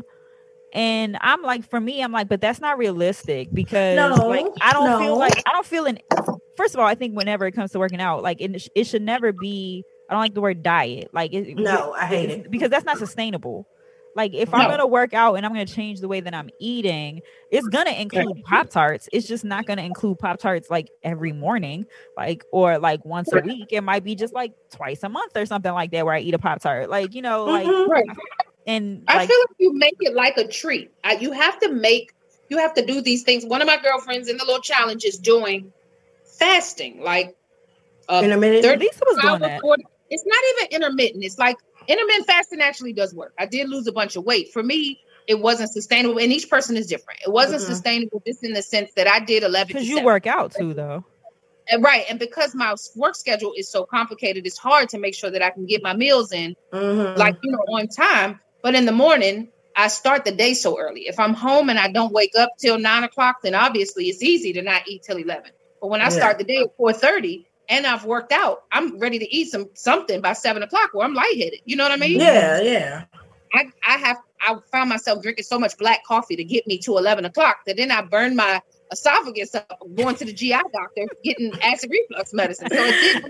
And I'm like, for me, I'm like, but that's not realistic because no, like I don't no. feel like I don't feel in. First of all, I think whenever it comes to working out, like it, it should never be. I don't like the word diet. Like it, no, it, I hate it because that's not sustainable. Like if no. I'm gonna work out and I'm gonna change the way that I'm eating, it's gonna include Pop-Tarts. It's just not gonna include Pop-Tarts like every morning, like or like once a week. It might be just like twice a month or something like that where I eat a Pop-Tart. Like you know, like. Mm-hmm. Right. And I like, feel like you make it like a treat. I, you have to make, you have to do these things. One of my girlfriends in the little challenge is doing fasting, like uh, intermittent. Lisa was doing that. forty, it's not even intermittent. It's like intermittent fasting actually does work. I did lose a bunch of weight. For me, it wasn't sustainable, and each person is different. It wasn't mm-hmm. sustainable just in the sense that I did eleven. Because you work out too, though. And right, and because my work schedule is so complicated, it's hard to make sure that I can get my meals in, mm-hmm. like you know, on time. But in the morning, I start the day so early. If I'm home and I don't wake up till nine o'clock, then obviously it's easy to not eat till eleven. But when I yeah. start the day at four thirty and I've worked out, I'm ready to eat some something by seven o'clock or I'm lightheaded. You know what I mean? Yeah, yeah. I, I have I found myself drinking so much black coffee to get me to eleven o'clock that then I burned my esophagus up going to the G I doctor getting acid reflux medicine. So it didn't,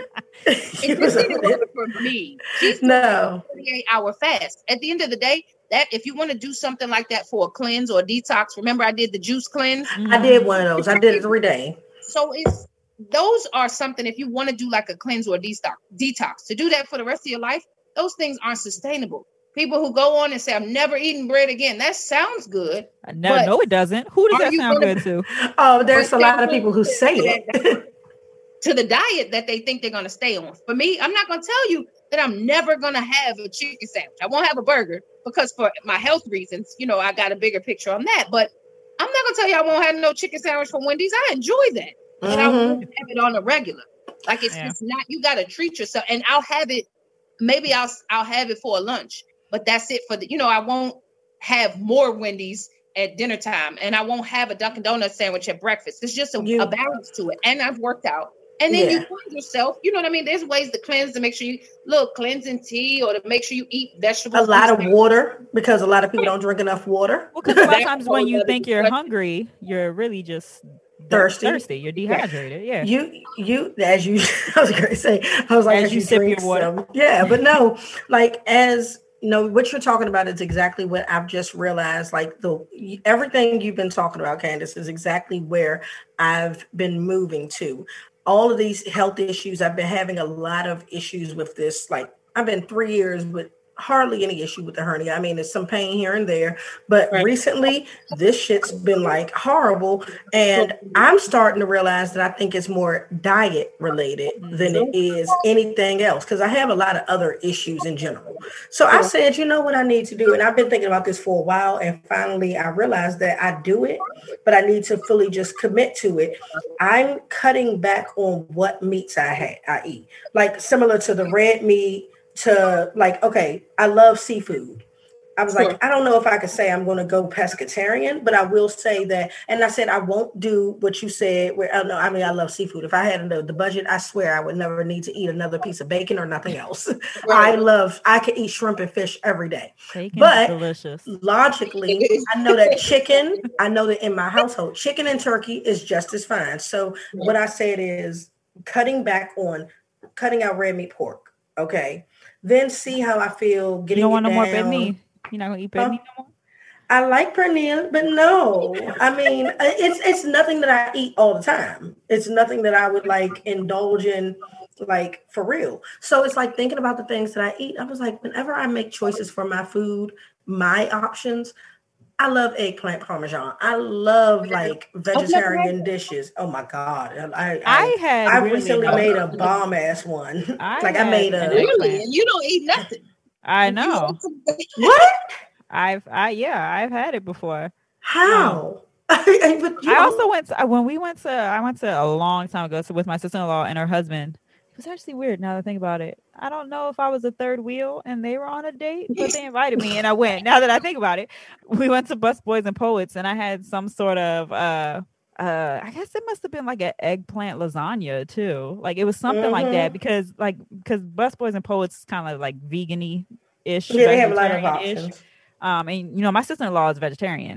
it just didn't work for me. She's no forty-eight hour fast. At the end of the day, that if you want to do something like that for a cleanse or a detox, remember I did the juice cleanse. I did one of those. I did it every day. So it's those are something if you want to do like a cleanse or a detox, detox to do that for the rest of your life. Those things aren't sustainable. People who go on and say, I'm never eating bread again. That sounds good. No, no, it doesn't. Who does that sound gonna, good to? Oh, there's a lot of people who say it. To the diet that they think they're going to stay on. For me, I'm not going to tell you that I'm never going to have a chicken sandwich. I won't have a burger because for my health reasons, you know, I got a bigger picture on that. But I'm not going to tell you I won't have no chicken sandwich from Wendy's. I enjoy that. But mm-hmm. I won't have it on a regular. Like it's, yeah. it's not, you got to treat yourself. And I'll have it, maybe I'll I'll have it for a lunch. But that's it for the, you know, I won't have more Wendy's at dinner time and I won't have a Dunkin' Donuts sandwich at breakfast. It's just a, you, a balance to it. And I've worked out. And then yeah. you cleanse yourself. You know what I mean? There's ways to cleanse to make sure you, look, cleansing tea or to make sure you eat vegetables. A lot of water because a lot of people don't drink enough water. Well, because a lot of times when you think you're hungry, you're really just thirsty. Thirsty. You're dehydrated. Yeah. You, you, as you, I was going to say, I was like, as, as you, you sip your water. Some, yeah, but no, like as, you know, what you're talking about is exactly what I've just realized. Like the everything you've been talking about, Candace, is exactly where I've been moving to. All of these health issues, I've been having a lot of issues with this. Like I've been three years with hardly any issue with the hernia. I mean, there's some pain here and there, but right. recently this shit's been like horrible. And I'm starting to realize that I think it's more diet related than it is anything else. Cause I have a lot of other issues in general. So I said, you know what I need to do? And I've been thinking about this for a while. And finally I realized that I do it, but I need to fully just commit to it. I'm cutting back on what meats I had, I eat, like similar to the red meat, to like, okay, I love seafood. I was sure. like, I don't know if I could say I'm going to go pescatarian, but I will say that. And I said, I won't do what you said where, oh, no, I mean, I love seafood. If I had the, the budget, I swear I would never need to eat another piece of bacon or nothing else. Right. I love, I could eat shrimp and fish every day. Bacon's but delicious. Logically, I know that chicken, I know that in my household, chicken and turkey is just as fine. So what I said is cutting back on, cutting out red meat pork. Okay. Then see how I feel getting. You don't want it no down. more bed meat. You're not gonna eat bed huh? meat no more. I like pernil, but no. I mean, it's it's nothing that I eat all the time. It's nothing that I would like indulge in, like for real. So it's like thinking about the things that I eat. I was like, whenever I make choices for my food, my options, I love eggplant parmesan. I love like vegetarian dishes. Oh my god! I I, I had I really recently no- made a bomb ass one. I like I had made an a eggplant. Really? And you don't eat nothing. I You know. eat some- what? I've I yeah, I've had it before. How? But you I know- also went to, when we went to I went to a long time ago so with my sister-in-law and her husband. It was actually weird now that I think about it. I don't know if I was a third wheel and they were on a date, but they invited me and I went. Now that I think about it, we went to Bus Boys and Poets and I had some sort of uh uh I guess it must have been like an eggplant lasagna too. Like it was something like that Mhm. because like because Bus Boys and Poets is kind of like vegan-y ish. Yeah, they have a lot of vegetarian-ish. options. Um and you know my sister-in-law is vegetarian.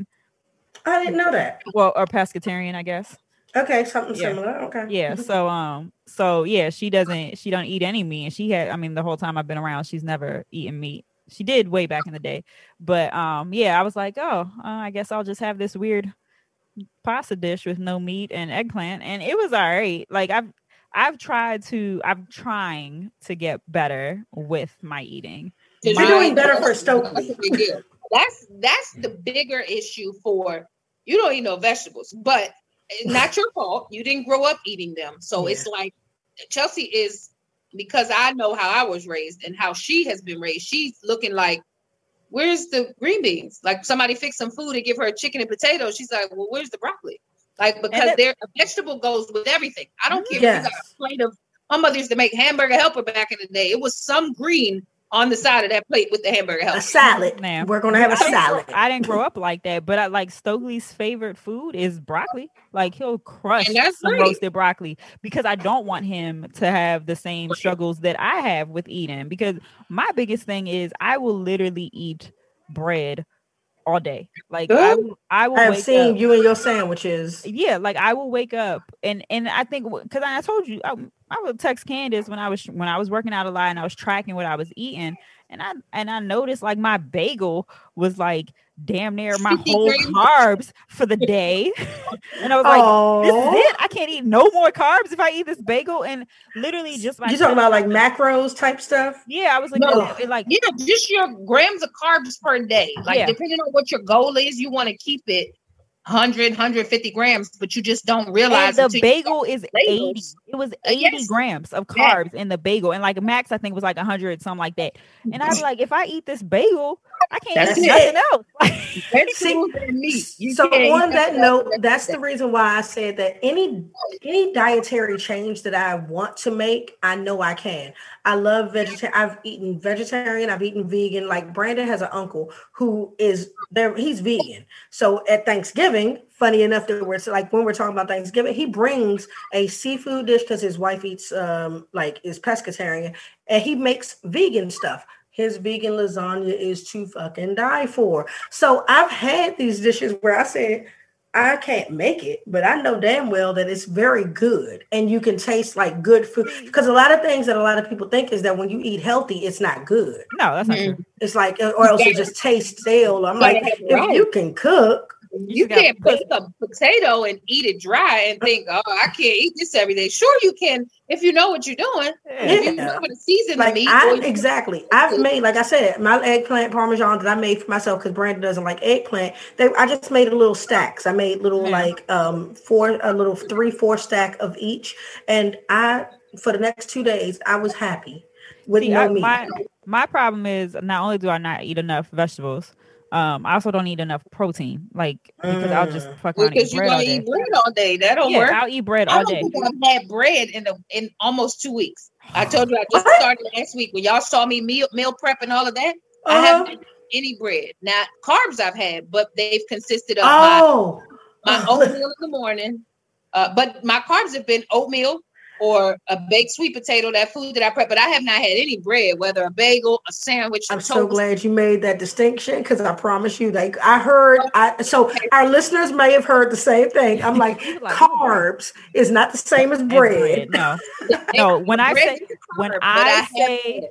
I didn't know that. Well, or pescatarian, I guess. Okay, something Yeah. similar. Okay. Yeah. So um so yeah, she doesn't she don't eat any meat. And she had I mean the whole time I've been around, she's never eaten meat. She did way back in the day. But um yeah, I was like, oh, uh, I guess I'll just have this weird pasta dish with no meat and eggplant. And it was all right. Like I've I've tried to I'm trying to get better with my eating. You're My- doing better for That's Stokely. a big deal. That's that's the bigger issue for you don't eat no vegetables, but it's not your fault. You didn't grow up eating them. So Yeah. it's like Chelsea is because I know how I was raised and how she has been raised. She's looking like, where's the green beans? Like somebody fix some food and give her a chicken and potatoes. She's like, well, where's the broccoli? Like because that- there a vegetable goes with everything. I don't care Yes. if you got a plate of my mother used to make hamburger helper back in the day. It was some green on the side of that plate with the hamburger A helper. salad. Now, We're gonna have a I didn't, salad. I didn't grow up like that, but I like Stokely's favorite food is broccoli. Like he'll crush And that's some great. roasted broccoli because I don't want him to have the same struggles that I have with eating. Because my biggest thing is I will literally eat bread all day. Like I, Good. will- I will I've wake seen up. you and your sandwiches. Yeah, like I will wake up and and I think because I told you I, I would text Candace when I was when I was working out a lot and I was tracking what I was eating and I and I noticed like my bagel was like damn near my fifty whole grams. carbs for the day, and I was like, this is it. I can't eat no more carbs if I eat this bagel and literally just my You talking about like macros type stuff? yeah. I was like No. it- like Yeah, just your grams of carbs per day. Like Yeah. depending on what your goal is, you want to keep it one hundred, one hundred fifty grams, but you just don't and realize the until you bagel start is labels. eighty. It was Uh, eighty yes. grams of Yeah. carbs in the bagel, and like max, I think was like a hundred, something like that. And I was like, if I eat this bagel, I can't That's eat it. nothing else. vegetables and meat. You So can't on eat that nothing note, else. that's the reason why I said that any any dietary change that I want to make, I know I can. I love vegetarian. I've eaten vegetarian. I've eaten vegan. Like Brandon has an uncle who is there. He's vegan. So at Thanksgiving, funny enough, that we're like when we're talking about Thanksgiving, he brings a seafood dish because his wife eats um like is pescatarian, and he makes vegan stuff. His vegan lasagna is to fucking die for. So I've had these dishes where I said, I can't make it, but I know damn well that it's very good and you can taste like good food. Because a lot of things that a lot of people think is that when you eat healthy, it's not good. No, that's not Mhm. true. It's like, or else it just tastes stale. I'm Gotta like, have it if right. you can cook, You just gotta can't bake a potato and eat it dry and think, oh, I can't eat this every day. Sure, you can if you know what you're doing. If you Yeah. know how to season like the meat. I or you- exactly. I've made, like I said, my eggplant parmesan that I made for myself because Brandon doesn't like eggplant. They, I just made a little stacks. I made little Yeah. like um four, a little three, four stack of each, and I for the next two days I was happy with See, no I, meat. my my problem is not only do I not eat enough vegetables, um, I also don't eat enough protein. Like because I'll just Mm. fuck around and because eat you're bread all gonna day. eat bread all day. That don't Yeah, work. I'll eat bread I all don't day. think I've had bread in the in almost two weeks. I told you I just What? started last week when y'all saw me meal meal prep and all of that. I Uh-huh. haven't had any bread. Now carbs I've had, but they've consisted of my, Oh, my oatmeal in the morning. Uh, but my carbs have been oatmeal or a baked sweet potato, that food that I prep. But I have not had any bread, whether a bagel, a sandwich, a I'm toast. so glad you made that distinction because I promise you, like I heard, I so our listeners may have heard the same thing. I'm like, Like, carbs is not the same as And bread. No, no. When I Bread say is a when carb, but I have say had it.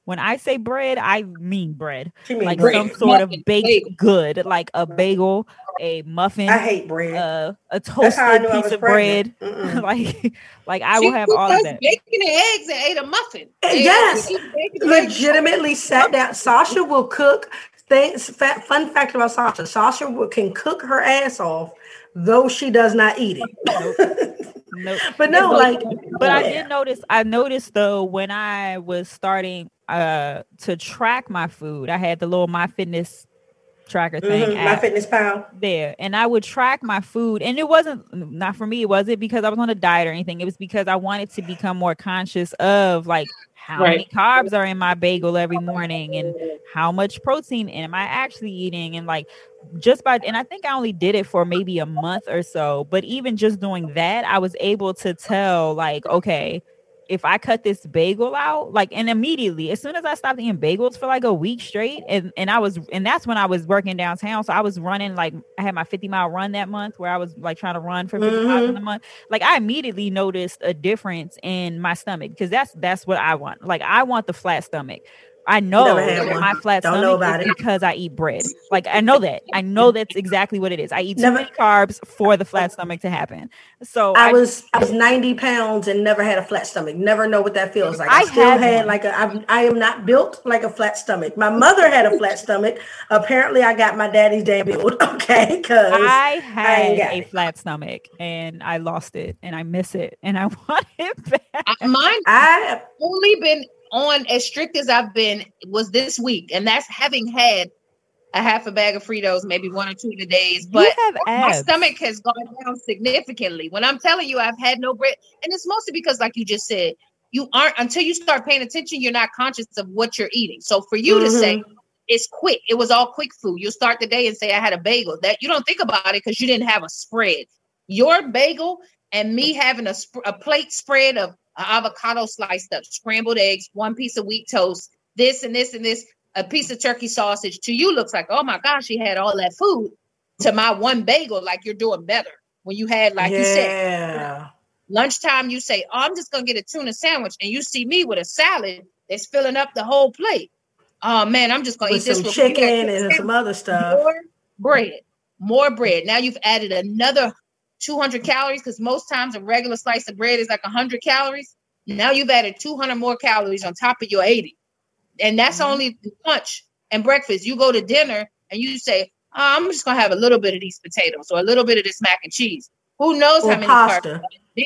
when I say bread, I mean bread. Like bread. some sort Muffin, of baked bagel. good, like a bagel, a muffin. I hate bread. Uh, a That's how I toasted knew I piece was of bread. pregnant. like, like I She will have all of cooked that. bacon and eggs and ate a muffin. They Yes, always eat bacon and eggs. legitimately sat down. Sasha will cook. Things. Fat, fun fact about Sasha: Sasha will, can cook her ass off, though she does not eat it. Nope. Nope. But no, like, But I yeah. did notice. I noticed though when I was starting uh to track my food, I had the little My Fitness tracker thing. Mhm, My app Fitness Pal. there, and I would track my food, and it wasn't not for me. It wasn't because I was on a diet or anything. It was because I wanted to become more conscious of like how Right. many carbs are in my bagel every morning and how much protein am I actually eating, and like just by and I think I only did it for maybe a month or so, but even just doing that, I was able to tell like, okay, if I cut this bagel out, like, and immediately as soon as I stopped eating bagels for like a week straight, and and I was and that's when I was working downtown, so I was running, like I had my fifty mile run that month where I was like trying to run for fifty miles in Mhm. a month. Like I immediately noticed a difference in my stomach, because that's that's what I want. Like I want the flat stomach. I know Never had that one. my flat Don't know stomach about is it. because I eat bread. Like I know that. I know that's exactly what it is. I eat too Never- many carbs for the flat stomach to happen. So I I, was I was ninety pounds and never had a flat stomach. Never know what that feels like. I I, still had had one. like a I, I am not built like a flat stomach. My mother had a flat stomach. Apparently, I got my daddy's damn build. Okay, because I ain't had got a it. flat stomach and I lost it and I miss it and I want it back. I, mine I only been on as strict as I've been was this week, and that's having had a half a bag of Fritos, maybe one or two of the days. But You have my abs. stomach has gone down significantly. When I'm telling you, I've had no bread, and it's mostly because, like you just said, you aren't until you start paying attention, you're not conscious of what you're eating. So for you to say Mhm. it's quick, it was all quick food. You'll start the day and say I had a bagel. That you don't think about it because you didn't have a spread. Your bagel and me having a, sp- a plate spread of avocado sliced up, scrambled eggs, one piece of wheat toast, this and this and this, a piece of turkey sausage, to you looks like, oh my gosh, she had all that food. To my one bagel, like you're doing better. When you had, like you said, yeah. lunchtime, you say, oh, I'm just going to get a tuna sandwich. And you see me with a salad that's filling up the whole plate. Oh man, I'm just going to With eat this some real quick. You got chicken tuna and some sandwich, other stuff. more bread, more bread. Now you've added another two hundred calories, because most times a regular slice of bread is like one hundred calories. Now you've added two hundred more calories on top of your eighty. And that's Mhm. only lunch and breakfast. You go to dinner and you say, oh, I'm just going to have a little bit of these potatoes or a little bit of this mac and cheese. Who knows Or how many carbs? pasta.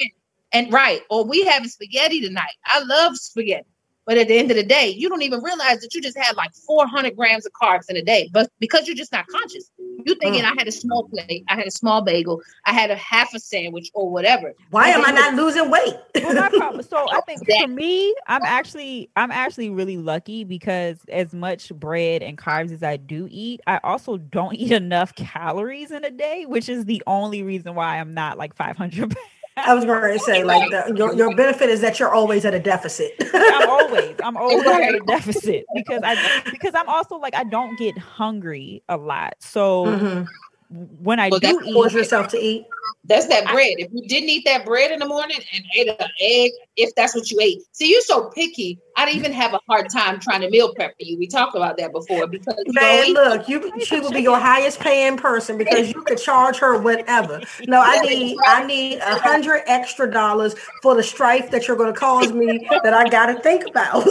And right, or we having spaghetti tonight. I love spaghetti. But at the end of the day, you don't even realize that you just had like four hundred grams of carbs in a day. But because you're just not conscious, you thinking I had a small plate, I had a small bagel, I had a half a sandwich or whatever. Why And am I then not losing weight? Well, my problem. So I think That- for me, I'm actually I'm actually really lucky, because as much bread and carbs as I do eat, I also don't eat enough calories in a day, which is the only reason why I'm not like five hundred pounds. I was going to say, like, the, your, your benefit is that you're always at a deficit. I'm always I'm always Right. at a deficit because I because I'm also like I don't get hungry a lot. So Mhm. when I Well, do that's- eat, Force yourself to eat. That's that bread. If you didn't eat that bread in the morning and ate an egg, if that's what you ate. See, you're so picky. I'd even have a hard time trying to meal prep for you. We talked about that before because you don't Man, eat. look, you she will be your highest paying person because you could charge her whatever. No, I need I need a hundred extra dollars for the strife that you're going to cause me that I got to think about.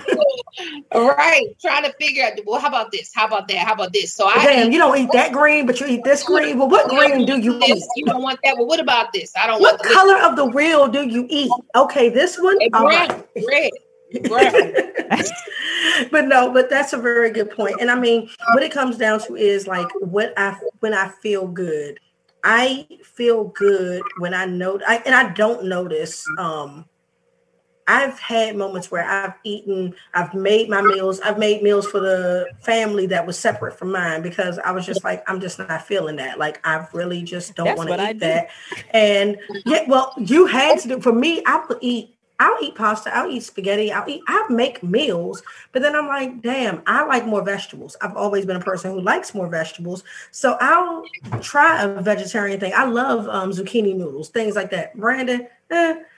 Right. Trying to figure out, well, how about this? How about that? How about this? So I Damn, eat you don't eat that green, but you eat this green. Well, what green do you this. eat? You don't want that. Well, what about this? I don't What want the color of the wheel do you eat? Okay, this one. Hey, All brown, right. red, brown. But no, but that's a very good point. And I mean, what it comes down to is like what I when I feel good. I feel good when I know I, and I don't notice um I've had moments where I've eaten, I've made my meals, I've made meals for the family that was separate from mine because I was just like, I'm just not feeling that. Like, I really just don't That's want what to I eat do. that. And yeah, well, you had to do, for me, I will eat, I'll eat pasta, I'll eat spaghetti, I'll eat, I'll make meals. But then I'm like, damn, I like more vegetables. I've always been a person who likes more vegetables. So I'll try a vegetarian thing. I love um, zucchini noodles, things like that. Brandon, eh,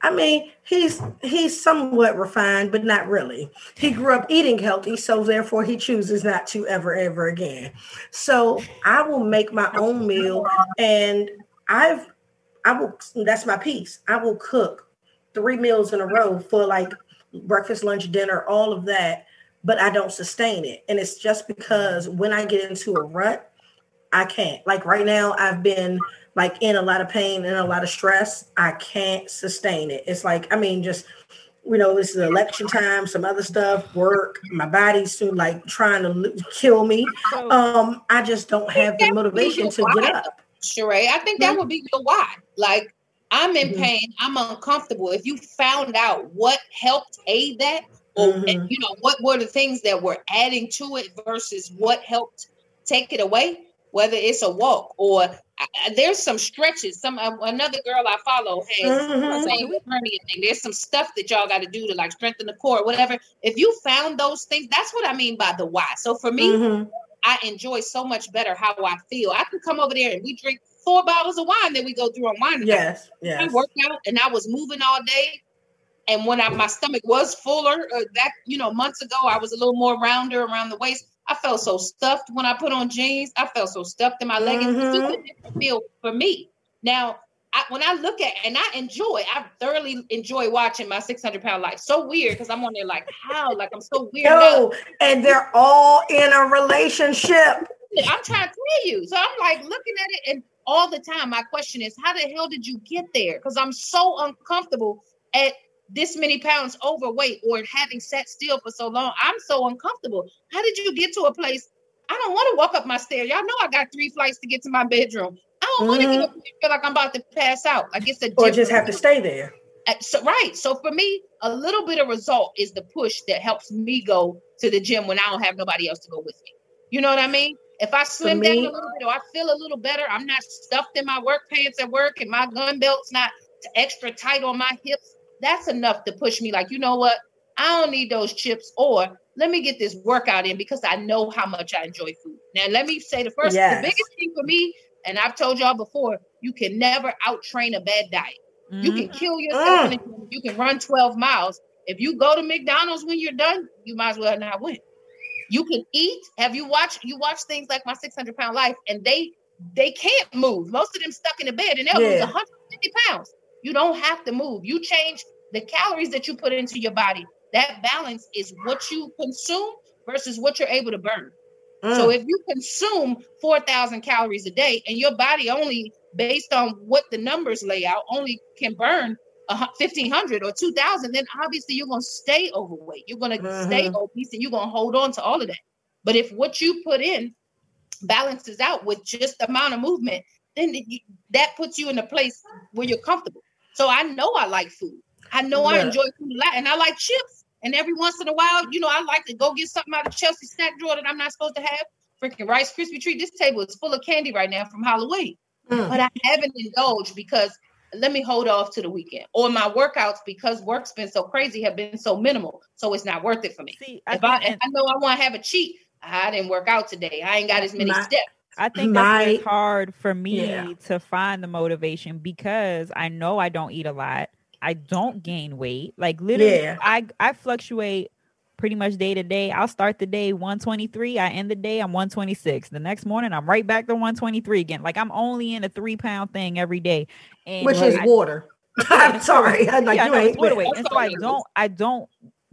I mean, he's he's somewhat refined, but not really. He grew up eating healthy, so therefore he chooses not to ever, ever again. So I will make my own meal, and I've I will. That's my piece. I will cook three meals in a row for like breakfast, lunch, dinner, all of that, but I don't sustain it, and it's just because when I get into a rut, I can't. Like right now, I've been like in a lot of pain and a lot of stress. I can't sustain it. It's like, I mean, just, you know, this is election time, some other stuff, work, my body's soon like trying to kill me. Um, I just don't have the motivation to get up. Sheree, I think that would be your why. Like, I'm in mm-hmm. pain, I'm uncomfortable. If you found out what helped aid that, or mm-hmm. and, you know, what were the things that were adding to it versus what helped take it away, whether it's a walk or I, there's some stretches. Some uh, another girl I follow has mm-hmm. the same hernia thing. There's some stuff that y'all got to do to like strengthen the core, whatever. If you found those things, that's what I mean by the why. So for me, mm-hmm. I enjoy so much better how I feel. I could come over there and we drink four bottles of wine that we go through on wine. Yes, yes. I worked out and I was moving all day. And when I, my stomach was fuller, uh, that, you know, months ago, I was a little more rounder around the waist. I felt so stuffed when I put on jeans. I felt so stuffed in my leggings. Mm-hmm. It's just a different feel for me. Now, I, when I look at, and I enjoy, I thoroughly enjoy watching my six hundred pound life. So weird because I'm on there like, how? Like, I'm so weird. No, and they're all in a relationship. I'm trying to tell you. So I'm like looking at it, and all the time, my question is, how the hell did you get there? Because I'm so uncomfortable at this many pounds overweight or having sat still for so long. I'm so uncomfortable. How did you get to a place? I don't want to walk up my stairs. Y'all know I got three flights to get to my bedroom. I don't mm-hmm. want to get up and feel like I'm about to pass out. Like it's a or just have to stay there. So, right. So for me, a little bit of result is the push that helps me go to the gym when I don't have nobody else to go with me. You know what I mean? If I slim me, down a little bit or I feel a little better, I'm not stuffed in my work pants at work and my gun belt's not extra tight on my hips. That's enough to push me like, you know what? I don't need those chips, or let me get this workout in because I know how much I enjoy food. Now, let me say the first, yes. the biggest thing for me, and I've told y'all before, you can never out-train a bad diet. Mm-hmm. You can kill yourself. Mm. And you can run twelve miles. If you go to McDonald's when you're done, you might as well not win. You can eat. Have you watched, you watch things like My six hundred pound Life, and they they can't move. Most of them stuck in the bed, and they'll yeah. lose one hundred fifty pounds. You don't have to move. You change the calories that you put into your body. That balance is what you consume versus what you're able to burn. Mm. So if you consume four thousand calories a day and your body only, based on what the numbers lay out, only can burn fifteen hundred or two thousand, then obviously you're going to stay overweight. You're going to mm-hmm. stay obese and you're going to hold on to all of that. But if what you put in balances out with just the amount of movement, then it, that puts you in a place where you're comfortable. So I know I like food. I know yeah. I enjoy food a lot, and I like chips. And every once in a while, you know, I like to go get something out of Chelsea snack drawer that I'm not supposed to have. Freaking Rice Krispie treat. This table is full of candy right now from Halloween. Mm. But I haven't indulged because let me hold off to the weekend. Or my workouts, because work's been so crazy, have been so minimal. So it's not worth it for me. See, I if, I, if I know I want to have a cheat, I didn't work out today. I ain't got as many my, steps. I think that's my, hard for me yeah. to find the motivation because I know I don't eat a lot. I don't gain weight. Like literally, yeah. I, I fluctuate pretty much day to day. I'll start the day one twenty-three. I end the day, I'm one twenty-six. The next morning, I'm right back to one twenty-three again. Like I'm only in a three pound thing every day. And Which is I, water. I'm sorry. I'm like, yeah, you no, ain't water weight. And so I don't, I don't,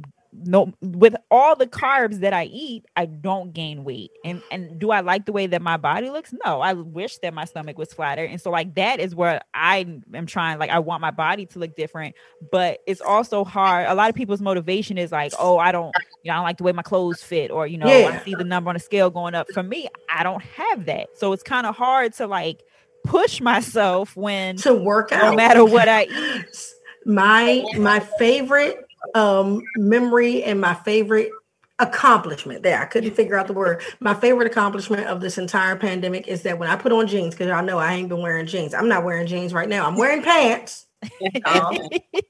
no, with all the carbs that I eat, I don't gain weight. And and do I like the way that my body looks? No, I wish that my stomach was flatter. And so like that is where I am trying, like I want my body to look different, but it's also hard. A lot of people's motivation is like, oh, I don't, you know, I don't like the way my clothes fit, or, you know, yeah. I see the number on the scale going up. For me, I don't have that. So it's kind of hard to like push myself when to work out no matter what I eat. My my favorite um memory and my favorite accomplishment there I couldn't figure out the word my favorite accomplishment of this entire pandemic is that when I put on jeans, because y'all know I ain't been wearing jeans, I'm not wearing jeans right now, I'm wearing pants um,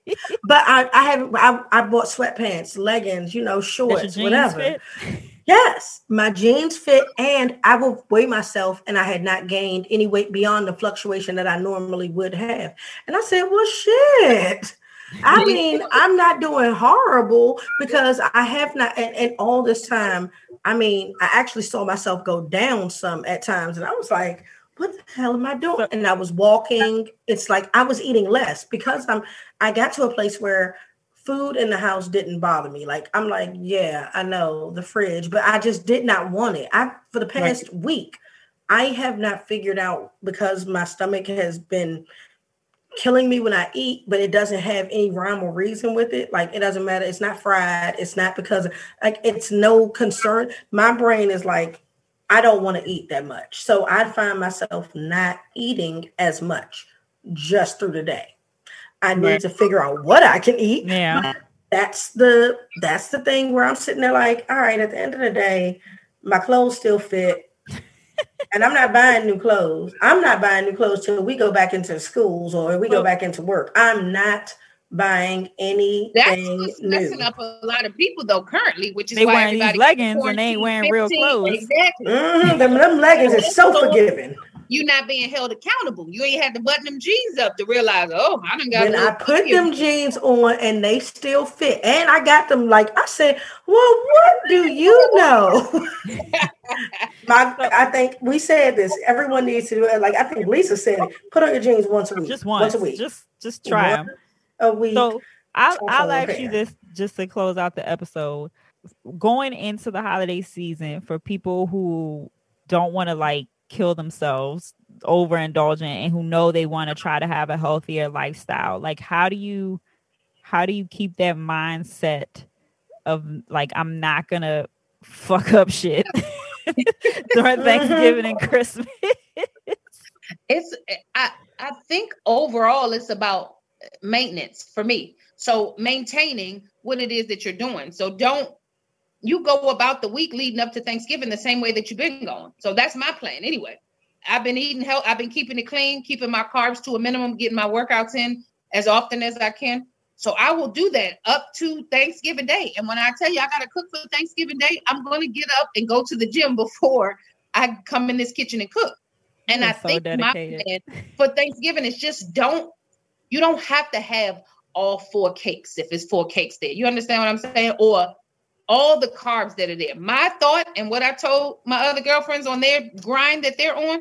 but I I have I, I bought sweatpants, leggings, you know, shorts, whatever fit? Yes, my jeans fit, and I will weigh myself, and I had not gained any weight beyond the fluctuation that I normally would have. And I said, well, shit. I mean, I'm not doing horrible because I have not, and, and all this time, I mean, I actually saw myself go down some at times, and I was like, what the hell am I doing? And I was walking. It's like I was eating less because I'm, I got to a place where food in the house didn't bother me. Like, I'm like, yeah, I know the fridge, but I just did not want it. I, for the past right. week, I have not figured out because my stomach has been killing me when I eat, but it doesn't have any rhyme or reason with it. Like, it doesn't matter. It's not fried. It's not because of, like, it's no concern. My brain is like, I don't want to eat that much. So I find myself not eating as much just through the day. I need right. to figure out what I can eat. Yeah. That's the that's the thing where I'm sitting there like, all right, at the end of the day, my clothes still fit. And I'm not buying new clothes. I'm not buying new clothes till we go back into schools or we go back into work. I'm not buying anything That's what's new. messing up a lot of people though currently, which is they why wearing these leggings and they ain't wearing real clothes. Exactly. Mm-hmm. Them, them leggings are so forgiving. You're not being held accountable. You ain't had to button them jeans up to realize, oh, I done got. When I put them jeans on and they still fit, and I got them like I said, well, what do you know? My, I think we said this. Everyone needs to do it. Like I think Lisa said, it, put on your jeans once a week. Just once, once a week. Just just try them a week. So I'll I'll ask you this just to close out the episode. Going into the holiday season, for people who don't want to like kill themselves overindulgent and who know they want to try to have a healthier lifestyle, like how do you how do you keep that mindset of like, I'm not gonna fuck up shit during Thanksgiving and Christmas? It's I I think overall it's about maintenance for me. So maintaining what it is that you're doing. So don't you go about the week leading up to Thanksgiving the same way that you've been going. So that's my plan anyway. I've been eating health. I've been keeping it clean, keeping my carbs to a minimum, getting my workouts in as often as I can. So I will do that up to Thanksgiving Day. And when I tell you I got to cook for Thanksgiving Day, I'm going to get up and go to the gym before I come in this kitchen and cook. And You're I so think dedicated. My plan for Thanksgiving is just don't, you don't have to have all four cakes if it's four cakes there. You understand what I'm saying? Or all the carbs that are there. My thought and what I told my other girlfriends on their grind that they're on,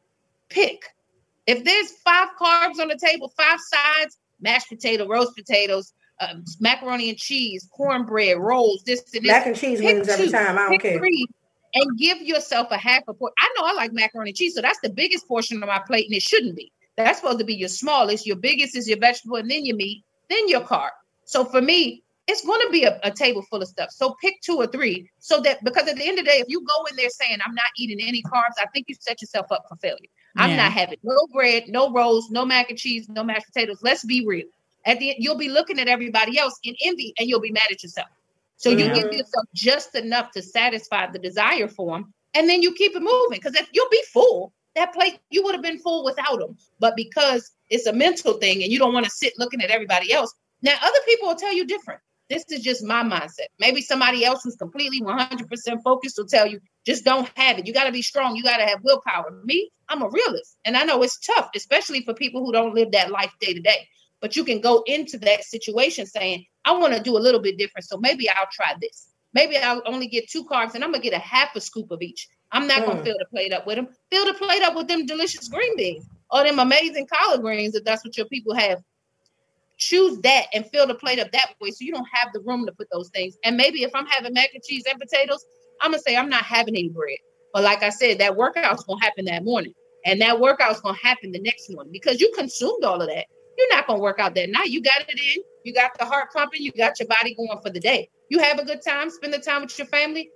pick. If there's five carbs on the table, five sides, mashed potato, roast potatoes, uh, macaroni and cheese, cornbread, rolls, this and this. Mac and cheese wins every time. I don't care. Three, and give yourself a half a portion. I know I like macaroni and cheese, so that's the biggest portion of my plate, and it shouldn't be. That's supposed to be your smallest. Your biggest is your vegetable, and then your meat, then your carb. So for me, it's going to be a, a table full of stuff. So pick two or three so that, because at the end of the day, if you go in there saying, I'm not eating any carbs, I think you set yourself up for failure. Yeah. I'm not having no bread, no rolls, no mac and cheese, no mashed potatoes. Let's be real. At the end, you'll be looking at everybody else in envy and you'll be mad at yourself. So you Mm-hmm. give yourself just enough to satisfy the desire for them. And then you keep it moving, because if you'll be full, that plate, you would have been full without them. But because it's a mental thing and you don't want to sit looking at everybody else. Now, other people will tell you different. This is just my mindset. Maybe somebody else who's completely one hundred percent focused will tell you, just don't have it. You got to be strong. You got to have willpower. Me, I'm a realist. And I know it's tough, especially for people who don't live that life day to day. But you can go into that situation saying, I want to do a little bit different. So maybe I'll try this. Maybe I'll only get two carbs and I'm going to get a half a scoop of each. I'm not mm. going to fill the plate up with them. Fill the plate up with them delicious green beans or them amazing collard greens if that's what your people have. Choose that and fill the plate up that way so you don't have the room to put those things. And maybe if I'm having mac and cheese and potatoes, I'm going to say I'm not having any bread. But like I said, that workout's going to happen that morning. And that workout's going to happen the next morning because you consumed all of that. You're not going to work out that night. You got it in. You got the heart pumping. You got your body going for the day. You have a good time. Spend the time with your family.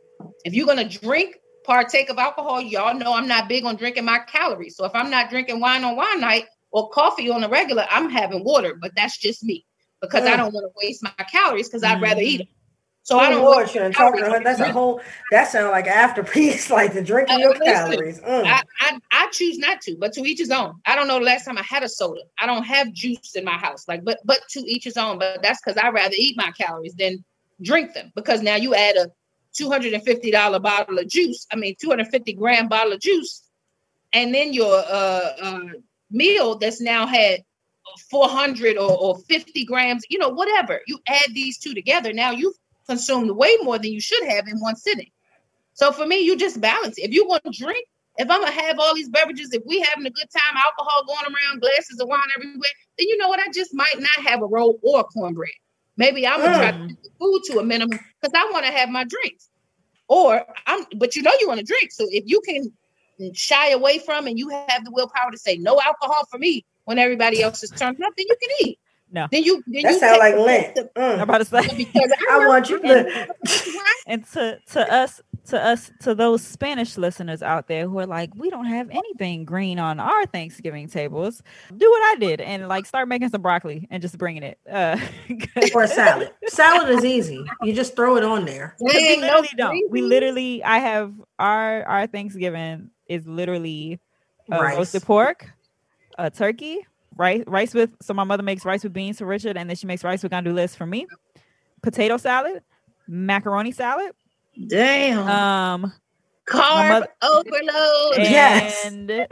If you're going to drink, partake of alcohol, y'all know I'm not big on drinking my calories. So if I'm not drinking wine on wine night or coffee on a regular, I'm having water. But that's just me because mm. I don't want to waste my calories because I'd rather eat them. So I don't Lord, you're talking about that's a whole that sounds like after piece, like the drinking uh, your listen, calories. Mm. I, I I choose not to, but to each his own. I don't know the last time I had a soda. I don't have juice in my house, like but but to each his own. But that's because I'd rather eat my calories than drink them. Because now you add a two hundred fifty dollars bottle of juice. I mean, two hundred fifty gram bottle of juice, and then your uh, uh, meal that's now had four hundred or, or fifty grams, you know, whatever. You add these two together. Now you've consumed way more than you should have in one sitting. So for me, you just balance it. If you want to drink, if I'm going to have all these beverages, if we having a good time, alcohol going around, glasses of wine everywhere, then you know what? I just might not have a roll or cornbread. Maybe I'm going to mm. try to keep the food to a minimum because I want to have my drinks. Or I'm, but you know you want to drink. So if you can shy away from and you have the willpower to say no alcohol for me when everybody else is turned up, then you can eat. No, then you then that you sound like Lent. Mm. I'm about to say because I, I want you to. And to to us to us to those Spanish listeners out there who are like, we don't have anything green on our Thanksgiving tables. Do what I did and like start making some broccoli and just bringing it. Uh, or a salad. Salad is easy. You just throw it on there. We literally don't. We literally. I have our our Thanksgiving is literally uh, roasted pork, a turkey. Rice, rice with, so my mother makes rice with beans for Richard, and then she makes rice with gandules for me. Potato salad, macaroni salad. Damn. Um, carb mother, overload. And yes.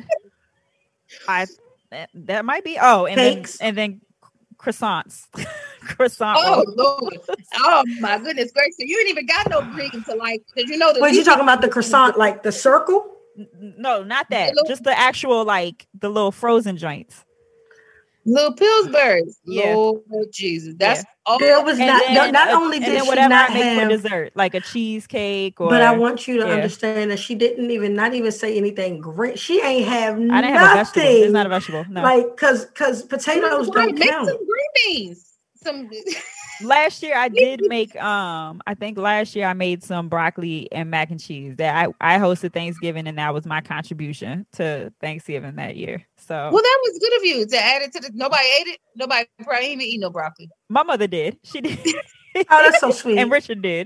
I that might be. Oh, and Cakes. then and then croissants. Croissant. Oh Lord. Oh my goodness gracious! You ain't even got no greens to like because you know the. What you talking about? The croissant, like the circle? No, not that. Just the actual, like the little frozen joints. Little Pillsbury's. Yeah. Lord Jesus. That's yeah. all. There was not, then, not uh, only did and then she whatever not I make have for dessert, like a cheesecake or but I want you to yeah. understand that she didn't even not even say anything great. She ain't have I didn't nothing. have a vegetable. It's not a vegetable. No. Like cause cause potatoes Why? don't Make count. some green beans. Some Last year I did make um I think last year I made some broccoli and mac and cheese that I, I hosted Thanksgiving and that was my contribution to Thanksgiving that year. So well that was good of you to add it to the nobody ate it. Nobody probably even eat no broccoli. My mother did. She did. Oh, that's so sweet. And Richard did.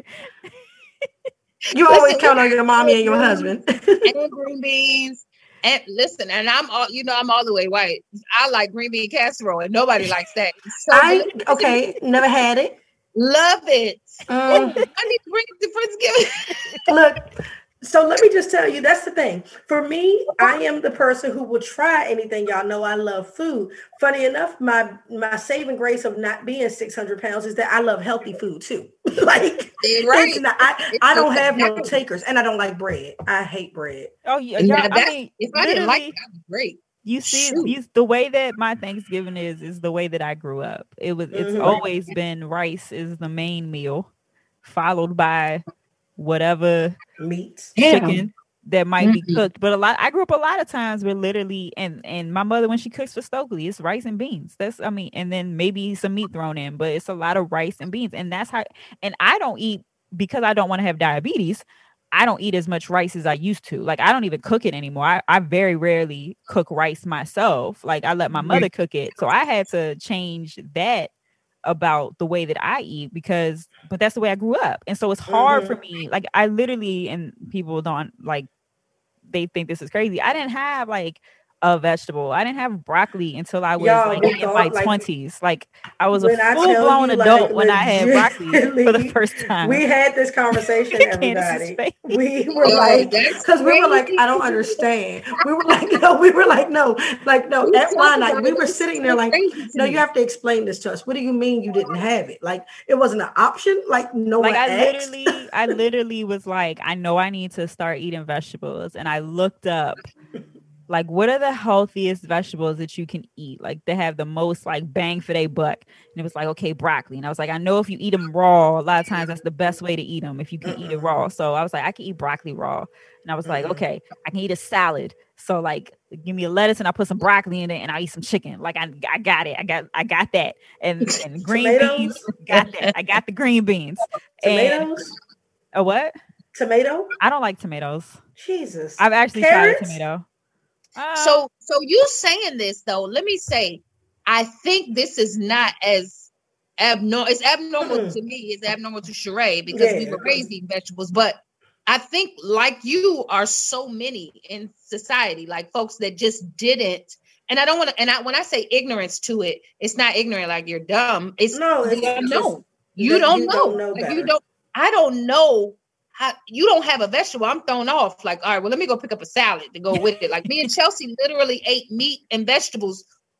You always count on your mommy and your husband. And green beans. And listen, and I'm all you know, I'm all the way white. I like green bean casserole, and nobody likes that. So I okay, never had it. Love it. Um, I need to bring it to Friendsgiving. Look, so let me just tell you, that's the thing. For me, I am the person who will try anything. Y'all know I love food. Funny enough, my my saving grace of not being six hundred pounds is that I love healthy food too. Like, right. it's not, I, I don't have no takers, and I don't like bread. I hate bread. Oh yeah, Yeah, I that- mean, if I didn't like it, that'd be great. You see, Shoot. you, the way that my Thanksgiving is is the way that I grew up. It was. It's Mhm. always been rice is the main meal, followed by whatever Meats. chicken that might be Mhm. cooked. But a lot, I grew up a lot of times where literally, and and my mother when she cooks for Stokely, it's rice and beans. That's I mean, and then maybe some meat thrown in, but it's a lot of rice and beans, and that's how. And I don't eat because I don't want to have diabetes. I don't eat as much rice as I used to. Like I don't even cook it anymore. I, I very rarely cook rice myself. Like I let my mother cook it. So I had to change that about the way that I eat because, but that's the way I grew up. And so it's hard Mhm. for me. Like I literally, and people don't like, they think this is crazy. I didn't have like a vegetable. I didn't have broccoli until I was Y'all, like we in thought, my like, twenties. Like I was a when I tell full blown you, adult like, when I had broccoli for the legitimately, first time. We had this conversation, Candace's everybody. face. We were Oh, like, that's because we were like, crazy. I don't understand. We were like, no, we were like, no, like, no. We At talked one, like, about we it. were It's sitting so there like, crazy to no, me. you have to explain this to us. What do you mean you didn't have it? Like, it wasn't an option? Like, no Like one I asked? literally, I literally was like, I know I need to start eating vegetables, and I looked up, like, what are the healthiest vegetables that you can eat? Like, they have the most like bang for their buck, and it was like, okay, broccoli, and I was like, I know if you eat them raw, a lot of times that's the best way to eat them if you can eat it raw. So I was like, I can eat broccoli raw, and I was like, Mhm. okay, I can eat a salad. So like, give me a lettuce and I put some broccoli in it, and I eat some chicken. Like I, I got it. I got, I got that. And and green Tomatoes? beans, got that. I got the green beans. And Tomatoes? a what? Tomato? I don't like tomatoes. Jesus. I've actually Carrots? tried a tomato. Uh, So, so you saying this though? Let me say, I think this is not as abnormal. It's abnormal Mm. to me. It's abnormal to Sheree because we Yeah. were raised eating vegetables. But I think, like you, are so many in society, like folks that just didn't. And I don't want to. And I, when I say ignorance to it, it's not ignorant like you're dumb. It's No, you it's don't just- know. You that don't you know. don't know Like you better. don't. I don't know. How, you don't have a vegetable. I'm thrown off. Like, all right, well, let me go pick up a salad to go with it. Like me and Chelsea literally ate meat and vegetables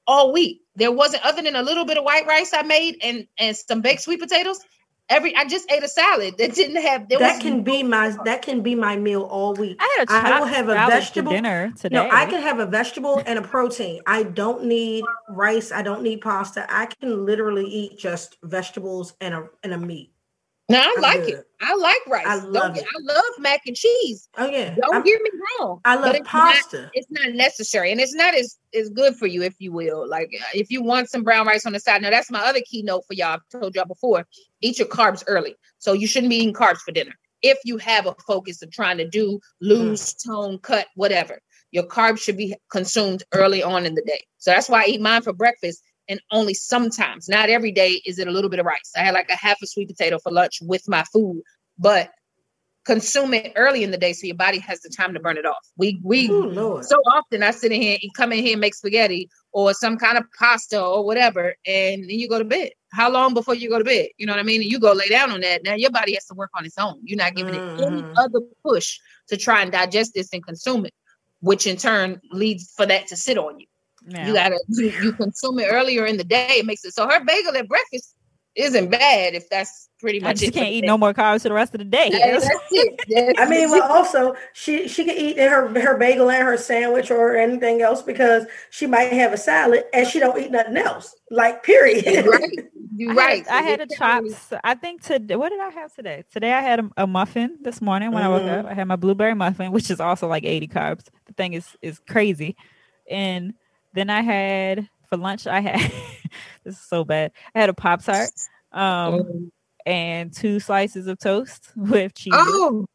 all week. There wasn't, other than a little bit of white rice I made and and some baked sweet potatoes. Every I just ate a salad that didn't have. There that was, can be my that can be my meal all week. I had a I will chopped have a salad vegetable for dinner today. No, I can have a vegetable and a protein. I don't need rice. I don't need pasta. I can literally eat just vegetables and a and a meat. No, I I'm like good. it. I like rice. I Don't love get- it. I love mac and cheese. Oh yeah, Don't I'm- get me wrong. I love but it's not- pasta. It's not necessary, and it's not as, as good for you, if you will. Like if you want some brown rice on the side. Now that's my other keynote for y'all. I've told y'all before. Eat your carbs early, so you shouldn't be eating carbs for dinner. If you have a focus of trying to do lose, mm. tone, cut, whatever, your carbs should be consumed early on in the day. So that's why I eat mine for breakfast. And only sometimes, not every day, is it a little bit of rice. I had like a half a sweet potato for lunch with my food, but consume it early in the day so your body has the time to burn it off. We we Ooh, Lord. So often I sit in here and come in here and make spaghetti or some kind of pasta or whatever, and then you go to bed. How long before you go to bed? You know what I mean? And you go lay down on that. Now your body has to work on its own. You're not giving mm-hmm. it any other push to try and digest this and consume it, which in turn leads for that to sit on you. Yeah. You gotta you, you consume it earlier in the day. It makes it so her bagel at breakfast isn't bad if that's pretty much. I just it can't eat no more carbs for the rest of the day. Yeah, that's it. That's I mean, well, also she she can eat her her bagel and her sandwich or anything else because she might have a salad and she don't eat nothing else. Like period. Right. You're I right. Had, I had a chops. I think today. What did I have today? Today I had a, a muffin this morning when mm. I woke up. I had my blueberry muffin, which is also like eighty carbs. The thing is is crazy, and then I had for lunch, I had, this is so bad. I had a Pop-Tart um, mm. and two slices of toast with cheese. Oh,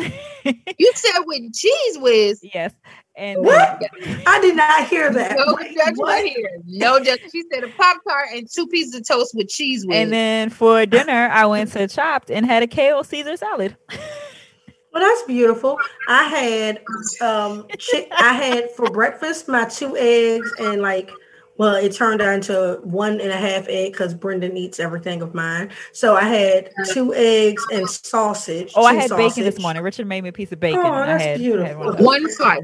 you said with cheese whiz? Yes. And what? Then, I did not hear that. No judgment here. No judgment. She said a Pop-Tart and two pieces of toast with cheese whiz. And then for dinner, I went to Chopped and had a kale Caesar salad. Well, that's beautiful. I had um chick- I had for breakfast my two eggs and like well, it turned out into one and a half egg because Brendan eats everything of mine. So I had two eggs and sausage. Oh, I had sausage. bacon this morning. Richard made me a piece of bacon. Oh, and that's I had, beautiful. I had one, one slice.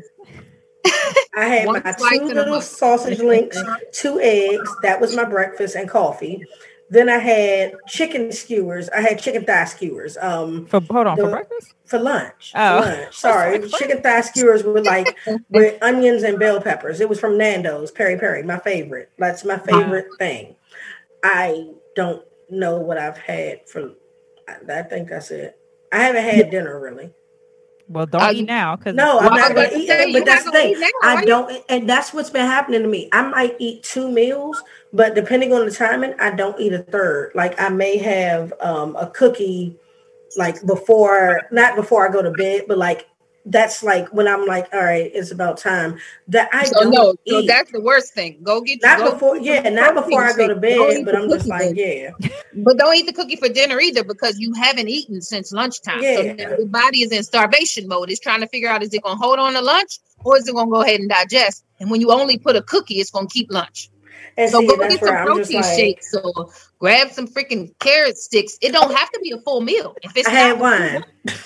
I had one my two little sausage links, two eggs. That was my breakfast and coffee. Then I had chicken skewers. I had chicken thigh skewers. Um, for hold on the, for breakfast. For lunch. Oh, for lunch. Sorry, like, chicken thigh skewers with like with onions and bell peppers. It was from Nando's, Peri Peri, my favorite. That's my favorite wow. thing. I don't know what I've had for. I think that's it. I haven't had dinner really. Well, don't uh, eat now, because no, I'm not going to eat. But that's the thing. I don't, and that's what's been happening to me. I might eat two meals, but depending on the timing, I don't eat a third. Like I may have um, a cookie, like before, not before I go to bed, but like that's like when I'm like, all right, it's about time. That I so don't no, eat. So that's the worst thing. Go get not go before, yeah, not before I go to bed. But I'm just like, yeah. But don't eat the cookie for dinner either because you haven't eaten since lunchtime. Yeah. So now your body is in starvation mode. It's trying to figure out is it going to hold on to lunch or is it going to go ahead and digest? And when you only put a cookie, it's going to keep lunch. And so see, go get some protein like, shakes or grab some freaking carrot sticks. It don't have to be a full meal. If it's I had wine.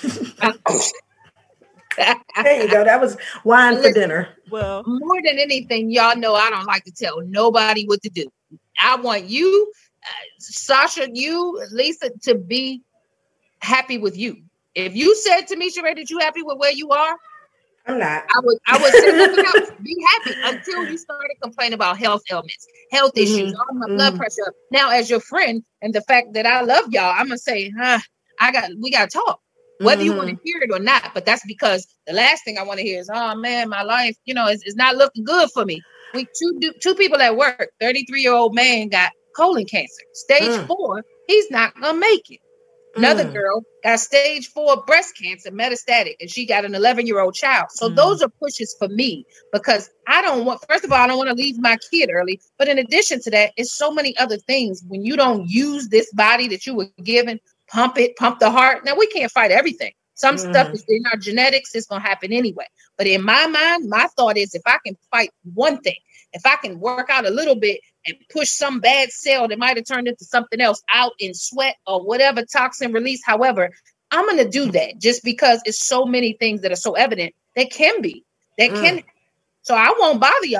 There you go. That was wine Listen, for dinner. Well, more than anything, y'all know I don't like to tell nobody what to do. I want you, uh, Sasha, you, Lisa, to be happy with you. If you said to me, Sheree, that you happy with where you are, I'm not. I would I would say nothing else. Be happy until you started complaining about health ailments, health mm-hmm. issues, all my mm-hmm. blood pressure. Now, as your friend and the fact that I love y'all, I'm gonna say, huh, I got we gotta talk. Whether mm-hmm. you want to hear it or not, but that's because the last thing I want to hear is, oh man, my life, you know, is, is not looking good for me. We two two people at work, thirty-three year old man got colon cancer, stage mm. four. He's not gonna make it. Another mm. girl got stage four breast cancer, metastatic, and she got an eleven year old child. So mm. those are pushes for me because I don't want. First of all, I don't want to leave my kid early. But in addition to that, it's so many other things. When you don't use this body that you were given. Pump it, pump the heart. Now, we can't fight everything. Some mm. stuff is in our genetics. It's going to happen anyway. But in my mind, my thought is if I can fight one thing, if I can work out a little bit and push some bad cell that might have turned into something else out in sweat or whatever toxin release, however, I'm going to do that just because it's so many things that are so evident that can be, that mm. can. So I won't bother y'all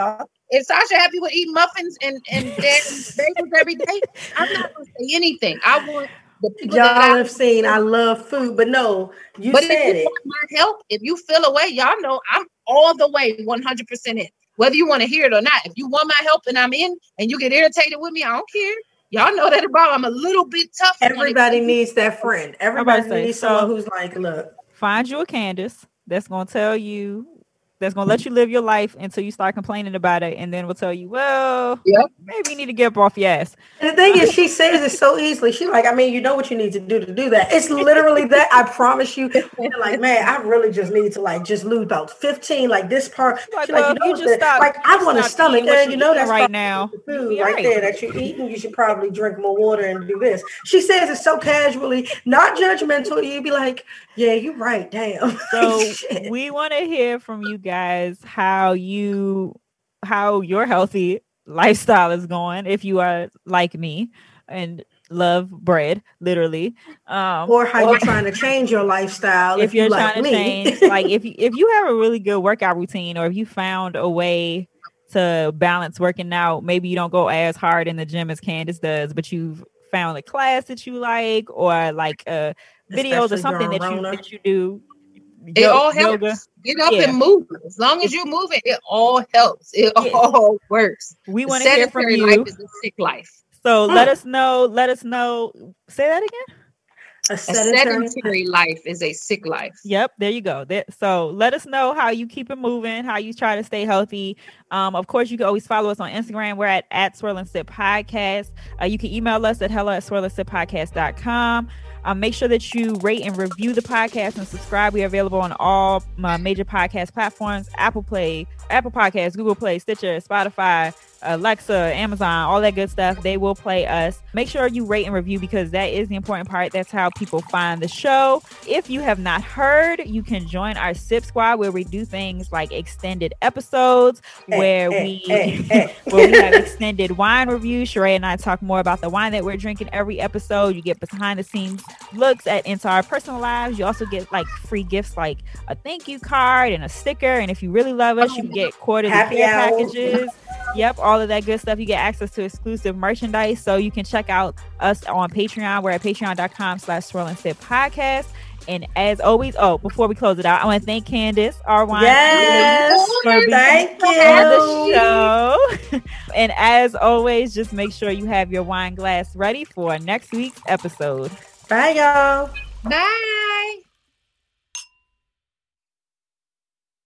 if Sasha happy with eating muffins and and bagels every day, I'm not gonna say anything. I want the people y'all that I, have seen. I love food, but no, you but said if you it. want my help, if you feel away, y'all know I'm all the way one hundred percent in. Whether you want to hear it or not, if you want my help and I'm in, and you get irritated with me, I don't care. Y'all know that about. I'm a little bit tough. Everybody needs that friend. Everybody say, needs so, someone who's like, look, find you a Candace that's gonna tell you, that's gonna let you live your life until you start complaining about it, and then we'll tell you, well, yep. maybe you need to get up off your ass. And the thing is, she says it so easily. She's like, I mean, you know what you need to do to do that. It's literally that. I promise you. You're like, man, I really just need to like just lose about fifteen, like this part. Like, She's well, like, you know, you what's just the- stop, like I want a stop stomach, eating what and you you know eating that's right probably now. the You'll food be right right. there that you're eating. You should probably drink more water and do this. She says it so casually, not judgmental. You'd be like, yeah, you're right. Damn. So we want to hear from you guys how you how your healthy lifestyle is going, if you are like me and love bread, literally, um or how you're trying to change your lifestyle if, if you're you trying like to me. change, like if you if you have a really good workout routine, or if you found a way to balance working out, maybe you don't go as hard in the gym as Candace does, but you've found a class that you like, or like uh videos Especially or something during that you Rona. that you do. It Yo- all yoga. helps. Get up Yeah. and move. As long as you're moving, it all helps. It Yeah. all works. We The want to hear from sedentary you. life is a sick life. So Mm. let us know. Let us know. Say that again. A A sedentary. sedentary life is a sick life. Yep, there you go. There, so let us know how you keep it moving, how you try to stay healthy. Um, of course, you can always follow us on Instagram. We're at, at Swirl and Sip Podcast. Uh, you can email us at hello at swirl and sip podcast dot com. Um, make sure that you rate and review the podcast and subscribe. We are available on all uh, major podcast platforms: Apple Play, Apple Podcasts, Google Play, Stitcher, Spotify, Alexa, Amazon, all that good stuff. They will play us. Make sure you rate and review, because that is the important part. That's how people find the show. If you have not heard, you can join our Sip Squad, where we do things like extended episodes, Hey, where hey, we hey, hey. where we have extended wine reviews. Sheree and I talk more about the wine that we're drinking every episode. You get behind the scenes looks at into our personal lives. You also get like free gifts like a thank you card and a sticker. And if you really love us, you can get quarterly Happy care hour. packages. Yep, all of that good stuff. You get access to exclusive merchandise. So you can check out us on Patreon. We're at patreon dot com slash swirl and sip podcast. And as always, oh, before we close it out, I want to thank Candace, our wine, Yes, for being thank on you. the show. And as always, just make sure you have your wine glass ready for next week's episode. Bye, y'all. Bye.